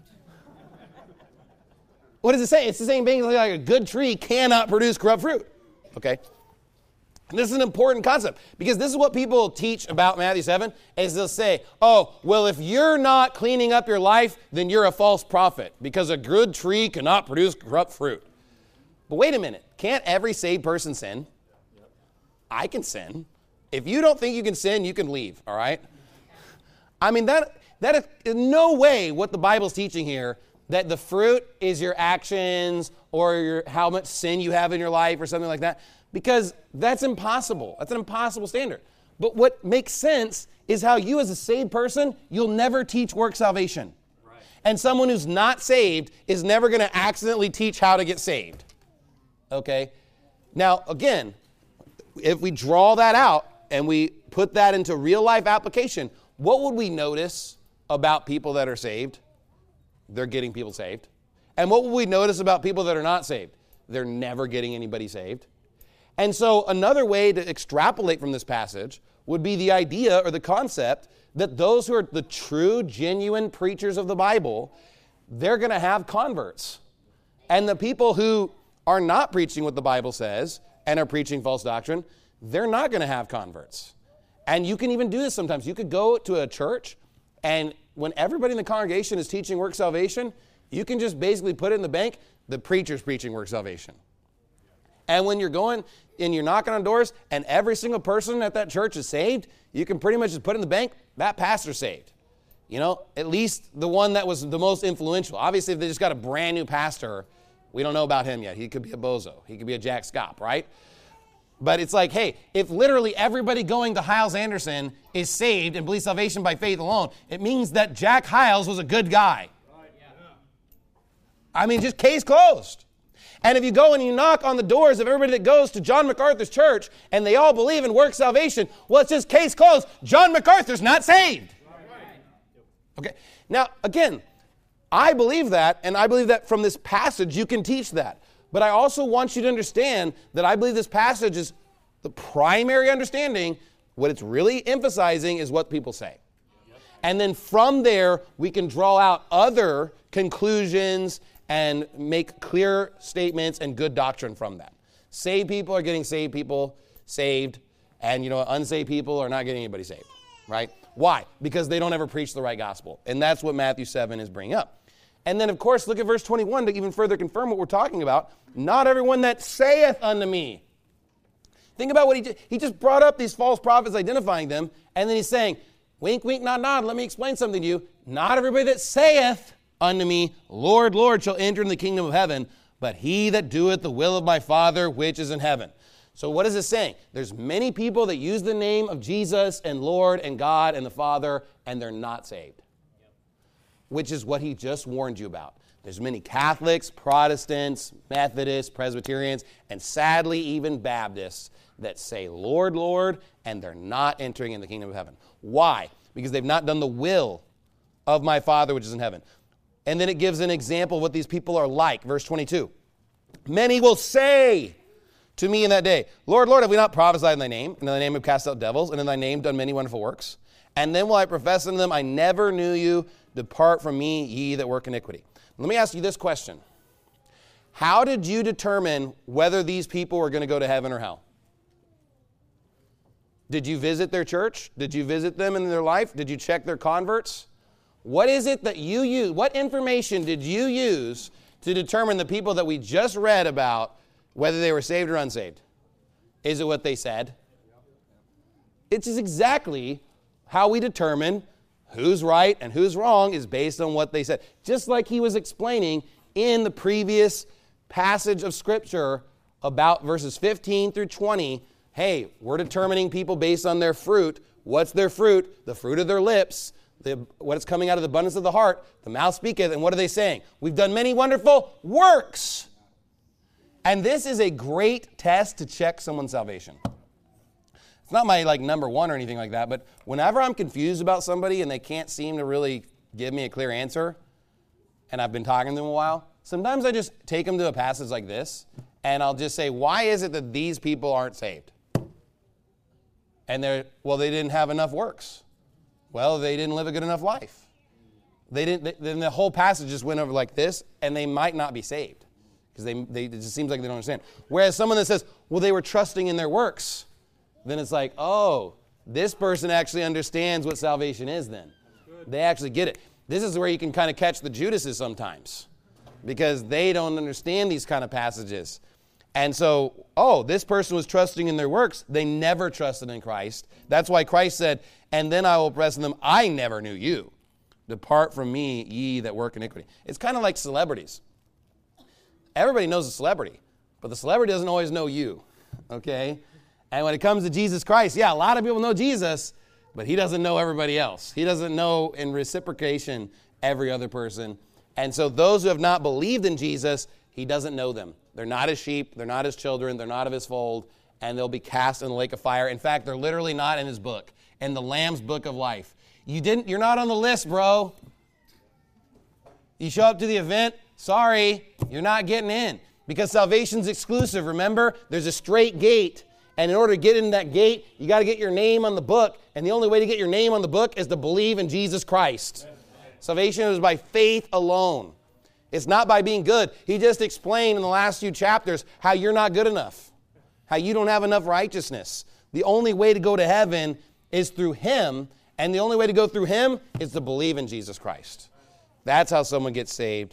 What does it say? It's the same thing like a good tree cannot produce corrupt fruit. Okay? And this is an important concept because this is what people teach about Matthew seven is they'll say, oh, well, if you're not cleaning up your life, then you're a false prophet because a good tree cannot produce corrupt fruit. But wait a minute. Can't every saved person sin? I can sin. If you don't think you can sin, you can leave, all right? I mean, that that is in no way what the Bible's teaching here, that the fruit is your actions or your, how much sin you have in your life or something like that, because that's impossible. That's an impossible standard. But what makes sense is how you as a saved person, you'll never teach work salvation. Right. And someone who's not saved is never going to accidentally teach how to get saved. Okay? Now, again, if we draw that out and we put that into real life application, what would we notice about people that are saved? They're getting people saved. And what will we notice about people that are not saved? They're never getting anybody saved. And so another way to extrapolate from this passage would be the idea or the concept that those who are the true, genuine preachers of the Bible, they're going to have converts. And the people who are not preaching what the Bible says and are preaching false doctrine, they're not going to have converts. And you can even do this sometimes. You could go to a church, and when everybody in the congregation is teaching work salvation, you can just basically put it in the bank, the preacher's preaching work salvation. And when you're going and you're knocking on doors and every single person at that church is saved, you can pretty much just put in the bank, that pastor's saved. You know, at least the one that was the most influential. Obviously, if they just got a brand new pastor, we don't know about him yet. He could be a bozo. He could be a Jack Scott, right? But it's like, hey, if literally everybody going to Hiles Anderson is saved and believes salvation by faith alone, it means that Jack Hiles was a good guy. I mean, just case closed. And if you go and you knock on the doors of everybody that goes to John MacArthur's church and they all believe in work salvation, well, it's just case closed. John MacArthur's not saved. Okay. Now, again, I believe that, and I believe that from this passage you can teach that. But I also want you to understand that I believe this passage is the primary understanding. What it's really emphasizing is what people say. And then from there, we can draw out other conclusions and make clear statements and good doctrine from that. Saved people are getting saved people saved, and you know, unsaved people are not getting anybody saved, right? Why? Because they don't ever preach the right gospel. And that's what Matthew seven is bringing up. And then, of course, look at verse twenty-one to even further confirm what we're talking about. Not everyone that saith unto me. Think about what he did. He just brought up these false prophets, identifying them, and then he's saying, wink, wink, nod, nod, let me explain something to you. Not everybody that saith unto me, Lord, Lord, shall enter in the kingdom of heaven, but he that doeth the will of my Father which is in heaven. So what is it saying? There's many people that use the name of Jesus and Lord and God and the Father, and they're not saved. Which is what he just warned you about. There's many Catholics, Protestants, Methodists, Presbyterians, and sadly even Baptists that say, Lord, Lord, and they're not entering in the kingdom of heaven. Why? Because they've not done the will of my Father which is in heaven. And then it gives an example of what these people are like. Verse twenty-two. Many will say to me in that day, Lord, Lord, have we not prophesied in thy name? And in thy name have cast out devils, and in thy name done many wonderful works? And then will I profess unto them, I never knew you. Depart from me, ye that work iniquity. Let me ask you this question. How did you determine whether these people were going to go to heaven or hell? Did you visit their church? Did you visit them in their life? Did you check their converts? What is it that you use? What information did you use to determine the people that we just read about, whether they were saved or unsaved? Is it what they said? It's exactly how we determine who's right and who's wrong is based on what they said. Just like he was explaining in the previous passage of Scripture about verses fifteen through twenty. Hey, we're determining people based on their fruit. What's their fruit? The fruit of their lips. The, what is coming out of the abundance of the heart. The mouth speaketh. And what are they saying? We've done many wonderful works. And this is a great test to check someone's salvation. It's not my like number one or anything like that, but whenever I'm confused about somebody and they can't seem to really give me a clear answer, and I've been talking to them a while, sometimes I just take them to a passage like this, and I'll just say, why is it that these people aren't saved? And they're, well, they didn't have enough works. Well, they didn't live a good enough life. They didn't. They, then the whole passage just went over like this, and they might not be saved because they, they it just seems like they don't understand. Whereas someone that says, well, they were trusting in their works, then it's like, oh, this person actually understands what salvation is then. They actually get it. This is where you can kind of catch the Judases sometimes because they don't understand these kind of passages. And so, oh, this person was trusting in their works. They never trusted in Christ. That's why Christ said, and then I will press on them, I never knew you. Depart from me, ye that work iniquity. It's kind of like celebrities. Everybody knows a celebrity, but the celebrity doesn't always know you, okay? And when it comes to Jesus Christ, yeah, a lot of people know Jesus, but he doesn't know everybody else. He doesn't know in reciprocation every other person. And so those who have not believed in Jesus, he doesn't know them. They're not his sheep. They're not his children. They're not of his fold. And they'll be cast in the lake of fire. In fact, they're literally not in his book, in the Lamb's book of life. You didn't, you're not on the list, bro. You show up to the event, sorry, you're not getting in. Because salvation's exclusive. Remember, there's a straight gate. And in order to get in that gate, you got to get your name on the book. And the only way to get your name on the book is to believe in Jesus Christ. Salvation is by faith alone. It's not by being good. He just explained in the last few chapters how you're not good enough, how you don't have enough righteousness. The only way to go to heaven is through Him, and the only way to go through Him is to believe in Jesus Christ. That's how someone gets saved.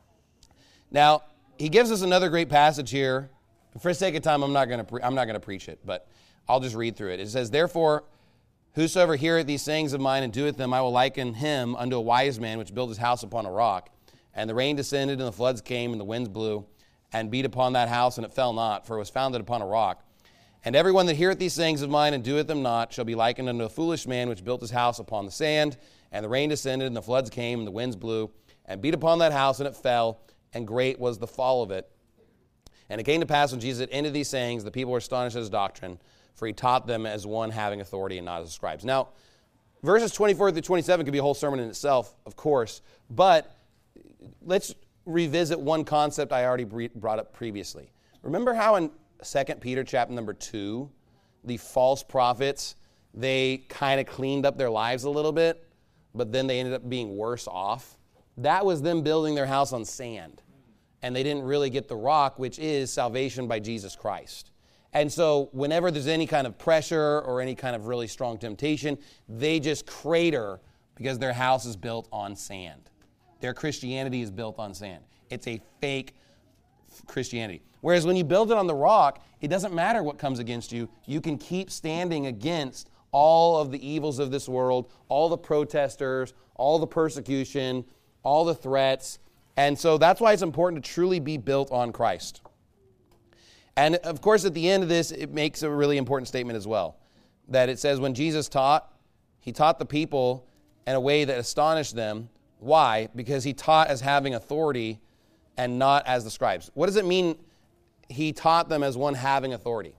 Now, he gives us another great passage here. For the sake of time, I'm not going to pre- I'm not going to preach it, but I'll just read through it. It says, "Therefore, whosoever heareth these sayings of mine and doeth them, I will liken him unto a wise man which built his house upon a rock. And the rain descended, and the floods came, and the winds blew, and beat upon that house, and it fell not, for it was founded upon a rock. And everyone that heareth these sayings of mine and doeth them not shall be likened unto a foolish man which built his house upon the sand. And the rain descended, and the floods came, and the winds blew, and beat upon that house, and it fell, and great was the fall of it. And it came to pass when Jesus had ended these sayings, the people were astonished at his doctrine, for he taught them as one having authority and not as scribes." Now, verses twenty-four through twenty-seven could be a whole sermon in itself, of course, but let's revisit one concept I already brought up previously. Remember how in Second Peter chapter number two, the false prophets, they kind of cleaned up their lives a little bit, but then they ended up being worse off? That was them building their house on sand. And they didn't really get the rock, which is salvation by Jesus Christ. And so whenever there's any kind of pressure or any kind of really strong temptation, they just crater because their house is built on sand. Their Christianity is built on sand. It's a fake Christianity. Whereas when you build it on the rock, it doesn't matter what comes against you. You can keep standing against all of the evils of this world, all the protesters, all the persecution, all the threats. And so that's why it's important to truly be built on Christ. And of course, at the end of this, it makes a really important statement as well. That it says when Jesus taught, he taught the people in a way that astonished them. Why? Because he taught as having authority and not as the scribes. What does it mean he taught them as one having authority?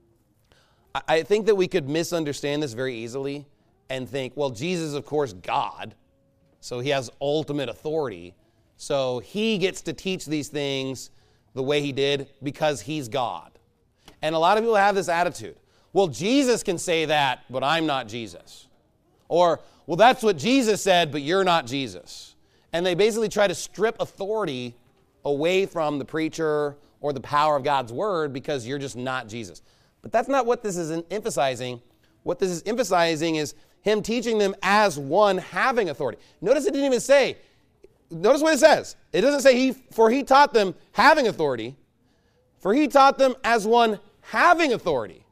I think that we could misunderstand this very easily and think, well, Jesus is, of course, God, so he has ultimate authority. So he gets to teach these things the way he did because he's God. And a lot of people have this attitude. Well, Jesus can say that, but I'm not Jesus. Or, well, that's what Jesus said, but you're not Jesus. And they basically try to strip authority away from the preacher or the power of God's word because you're just not Jesus. But that's not what this is emphasizing. What this is emphasizing is him teaching them as one having authority. Notice it didn't even say, notice what it says. It doesn't say, he, for he taught them having authority, for he taught them as one having authority.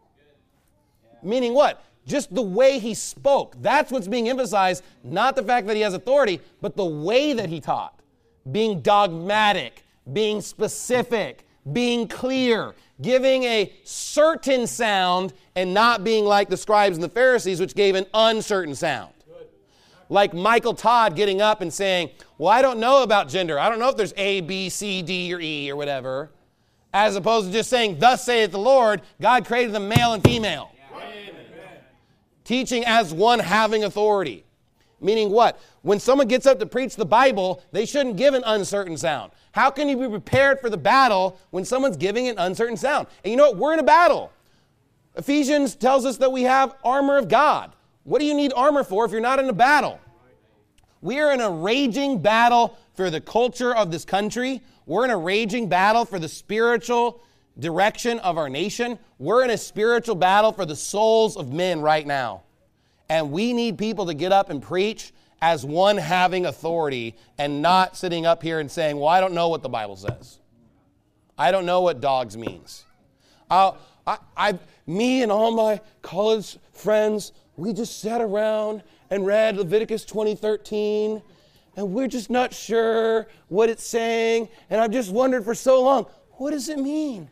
Meaning what? Just the way he spoke. That's what's being emphasized, not the fact that he has authority, but the way that he taught. Being dogmatic, being specific, being clear, giving a certain sound and not being like the scribes and the Pharisees, which gave an uncertain sound. Like Michael Todd getting up and saying, well, I don't know about gender. I don't know if there's A, B, C, D, or E, or whatever. As opposed to just saying, thus saith the Lord, God created them male and female. Amen. Teaching as one having authority. Meaning what? When someone gets up to preach the Bible, they shouldn't give an uncertain sound. How can you be prepared for the battle when someone's giving an uncertain sound? And you know what? We're in a battle. Ephesians tells us that we have armor of God. What do you need armor for if you're not in a battle? We are in a raging battle for the culture of this country. We're in a raging battle for the spiritual direction of our nation. We're in a spiritual battle for the souls of men right now. And we need people to get up and preach as one having authority and not sitting up here and saying, well, I don't know what the Bible says. I don't know what dogs means. Uh, I, I, me and all my college friends, we just sat around and read Leviticus twenty thirteen, and we're just not sure what it's saying, and I've just wondered for so long, what does it mean?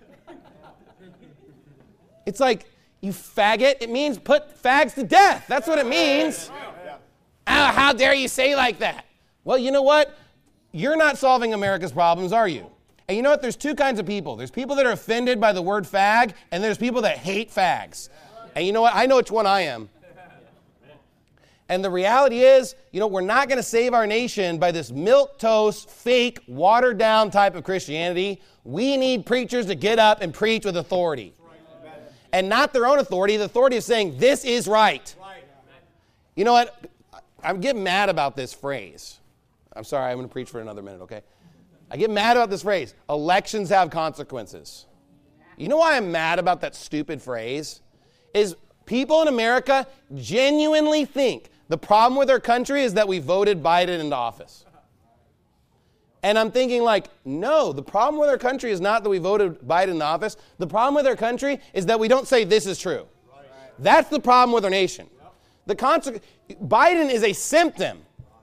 It's like, you faggot, it means put fags to death. That's what it means. Oh, how dare you say like that? Well, you know what? You're not solving America's problems, are you? And you know what? There's two kinds of people. There's people that are offended by the word fag, and there's people that hate fags. And you know what? I know which one I am. And the reality is, you know, we're not going to save our nation by this milquetoast, fake, watered-down type of Christianity. We need preachers to get up and preach with authority. And not their own authority. The authority is saying, this is right. You know what? I'm getting mad about this phrase. I'm sorry, I'm going to preach for another minute, okay? I get mad about this phrase. Elections have consequences. You know why I'm mad about that stupid phrase? Is people in America genuinely think the problem with our country is that we voted Biden into office. And I'm thinking like, no, the problem with our country is not that we voted Biden into office. The problem with our country is that we don't say this is true. That's the problem with our nation. The consequence, Biden is a symptom.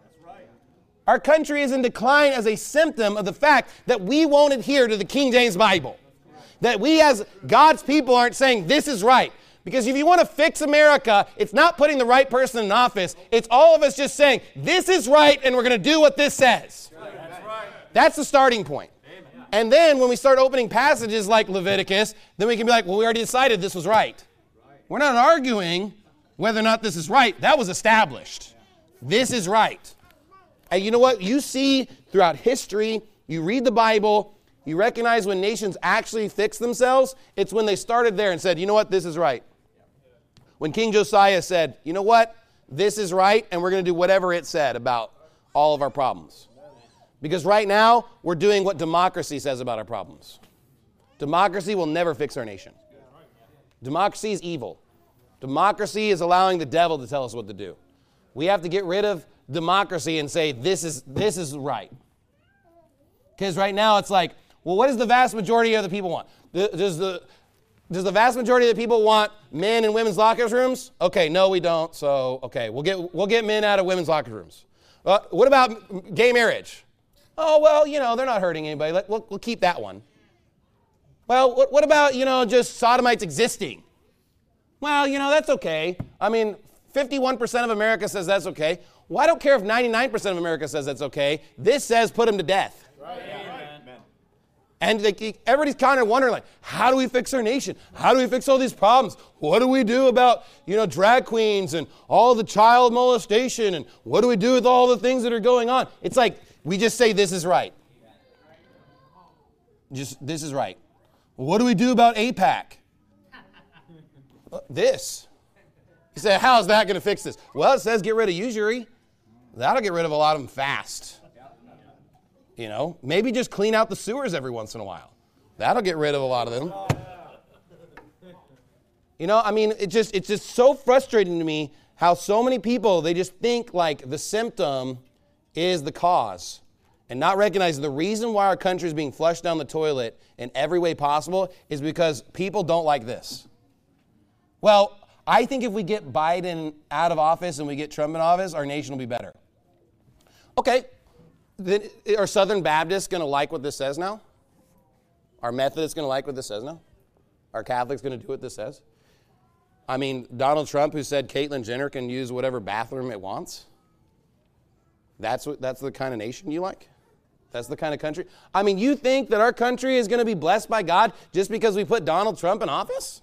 Our country is in decline as a symptom of the fact that we won't adhere to the King James Bible. That we as God's people aren't saying this is right. Because if you want to fix America, it's not putting the right person in office. It's all of us just saying, this is right, and we're going to do what this says. That's right. That's the starting point. Amen. And then when we start opening passages like Leviticus, then we can be like, well, we already decided this was right. right. We're not arguing whether or not this is right. That was established. This is right. And you know what? You see throughout history, you read the Bible, you recognize when nations actually fix themselves, it's when they started there and said, you know what? This is right. When King Josiah said, you know what, this is right, and we're going to do whatever it said about all of our problems. Because right now, we're doing what democracy says about our problems. Democracy will never fix our nation. Democracy is evil. Democracy is allowing the devil to tell us what to do. We have to get rid of democracy and say, this is, this is right. Because right now, it's like, well, what does the vast majority of the people want? Does the... Does the vast majority of the people want men in women's locker rooms? Okay, no, we don't. So, okay, we'll get we'll get men out of women's locker rooms. Uh, what about gay marriage? Oh, well, you know, they're not hurting anybody. Let, we'll, we'll keep that one. Well, what, what about, you know, just sodomites existing? Well, you know, that's okay. I mean, fifty-one percent of America says that's okay. Well, I don't care if ninety-nine percent of America says that's okay. This says put them to death. Right. Yeah. And they, everybody's kind of wondering, like, how do we fix our nation? How do we fix all these problems? What do we do about, you know, drag queens and all the child molestation? And what do we do with all the things that are going on? It's like, we just say this is right. Just, this is right. Well, what do we do about AIPAC? This. You say, how is that going to fix this? Well, it says get rid of usury. That'll get rid of a lot of them fast. You know, maybe just clean out the sewers every once in a while. That'll get rid of a lot of them. You know, I mean, it just it's just so frustrating to me how so many people, they just think like the symptom is the cause and not recognizing the reason why our country is being flushed down the toilet in every way possible is because people don't like this. Well, I think if we get Biden out of office and we get Trump in office, our nation will be better. Okay. Then are Southern Baptists going to like what this says now? Are Methodists going to like what this says now? Are Catholics going to do what this says? I mean, Donald Trump, who said Caitlyn Jenner can use whatever bathroom it wants? That's what, that's the kind of nation you like? That's the kind of country? I mean, you think that our country is going to be blessed by God just because we put Donald Trump in office?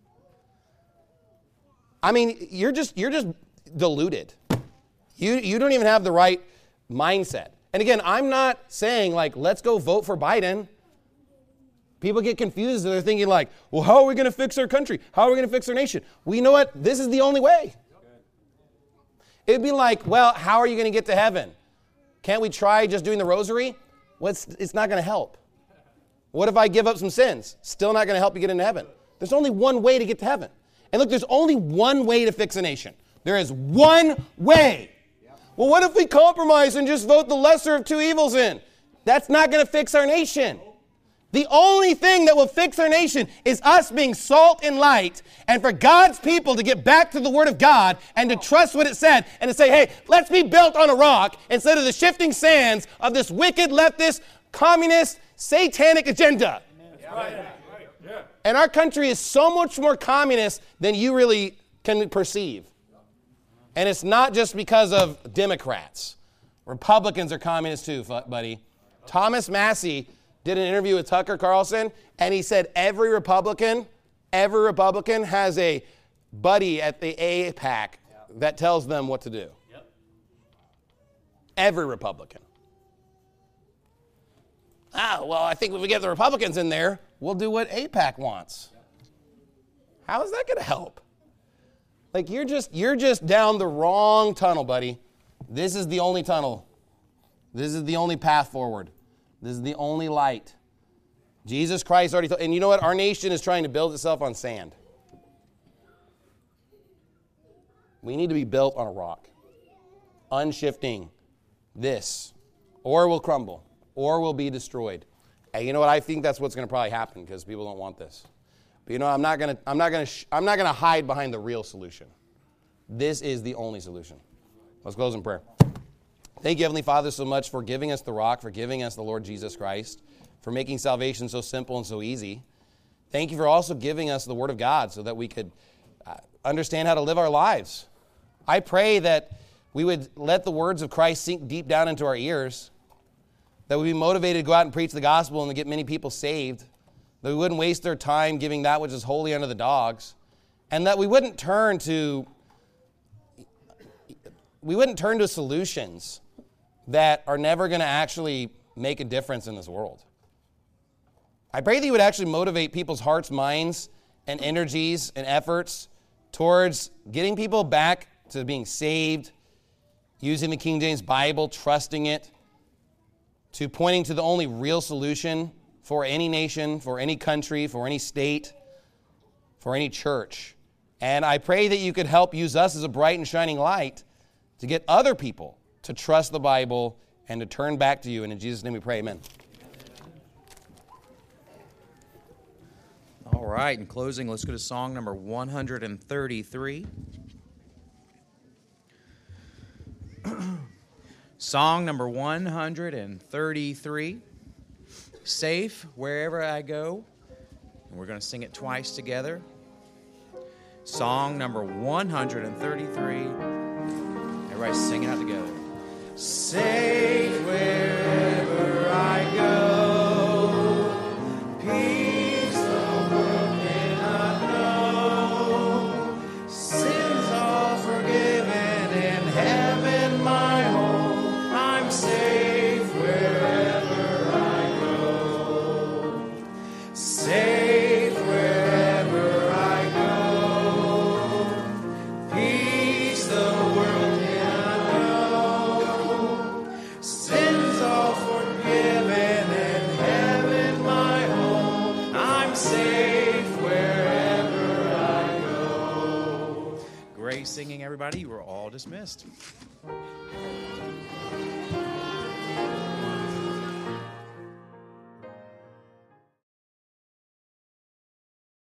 I mean, you're just you're just deluded. You you don't even have the right mindset. And again, I'm not saying, like, let's go vote for Biden. People get confused and they're thinking, like, well, how are we going to fix our country? How are we going to fix our nation? Well, you know what? This is the only way. It'd be like, well, how are you going to get to heaven? Can't we try just doing the rosary? Well, it's, it's not going to help. What if I give up some sins? Still not going to help you get into heaven. There's only one way to get to heaven. And look, there's only one way to fix a nation. There is one way. Well, what if we compromise and just vote the lesser of two evils in? That's not going to fix our nation. The only thing that will fix our nation is us being salt and light, and for God's people to get back to the Word of God and to trust what it said and to say, hey, let's be built on a rock instead of the shifting sands of this wicked, leftist, communist, satanic agenda. Right. And our country is so much more communist than you really can perceive. And it's not just because of Democrats. Republicans are communists too, buddy. Thomas Massey did an interview with Tucker Carlson, and he said every Republican, every Republican has a buddy at the AIPAC that tells them what to do. Yep. Every Republican. Ah, well, I think if we get the Republicans in there, we'll do what AIPAC wants. How is that going to help? Like, you're just you're just down the wrong tunnel, buddy. This is the only tunnel. This is the only path forward. This is the only light. Jesus Christ already told, and you know what? Our nation is trying to build itself on sand. We need to be built on a rock. Unshifting. This. Or we'll crumble. Or we'll be destroyed. And you know what? I think that's what's going to probably happen because people don't want this. But you know, I'm not going to I'm not going to sh- I'm not going to hide behind the real solution. This is the only solution. Let's close in prayer. Thank you, Heavenly Father, so much for giving us the rock, for giving us the Lord Jesus Christ, for making salvation so simple and so easy. Thank you for also giving us the Word of God so that we could uh, understand how to live our lives. I pray that we would let the words of Christ sink deep down into our ears, that we'd be motivated to go out and preach the gospel and to get many people saved, that we wouldn't waste our time giving that which is holy unto the dogs, and that we wouldn't turn to we wouldn't turn to solutions that are never going to actually make a difference in this world. I pray that you would actually motivate people's hearts, minds, and energies and efforts towards getting people back to being saved, using the King James Bible, trusting it, to pointing to the only real solution for any nation, for any country, for any state, for any church. And I pray that you could help use us as a bright and shining light to get other people to trust the Bible and to turn back to you. And in Jesus' name we pray, amen. All right, in closing, let's go to song number one hundred thirty-three. Song number one hundred thirty-three, Safe Wherever I Go. And we're going to sing it twice together. Song number one hundred thirty-three. Everybody sing it out together. Safe wherever I go, peace the world cannot know, sins all forgiven, in heaven my home, I'm safe wherever I go. Safe wherever I go, peace the world singing, everybody. You were all dismissed.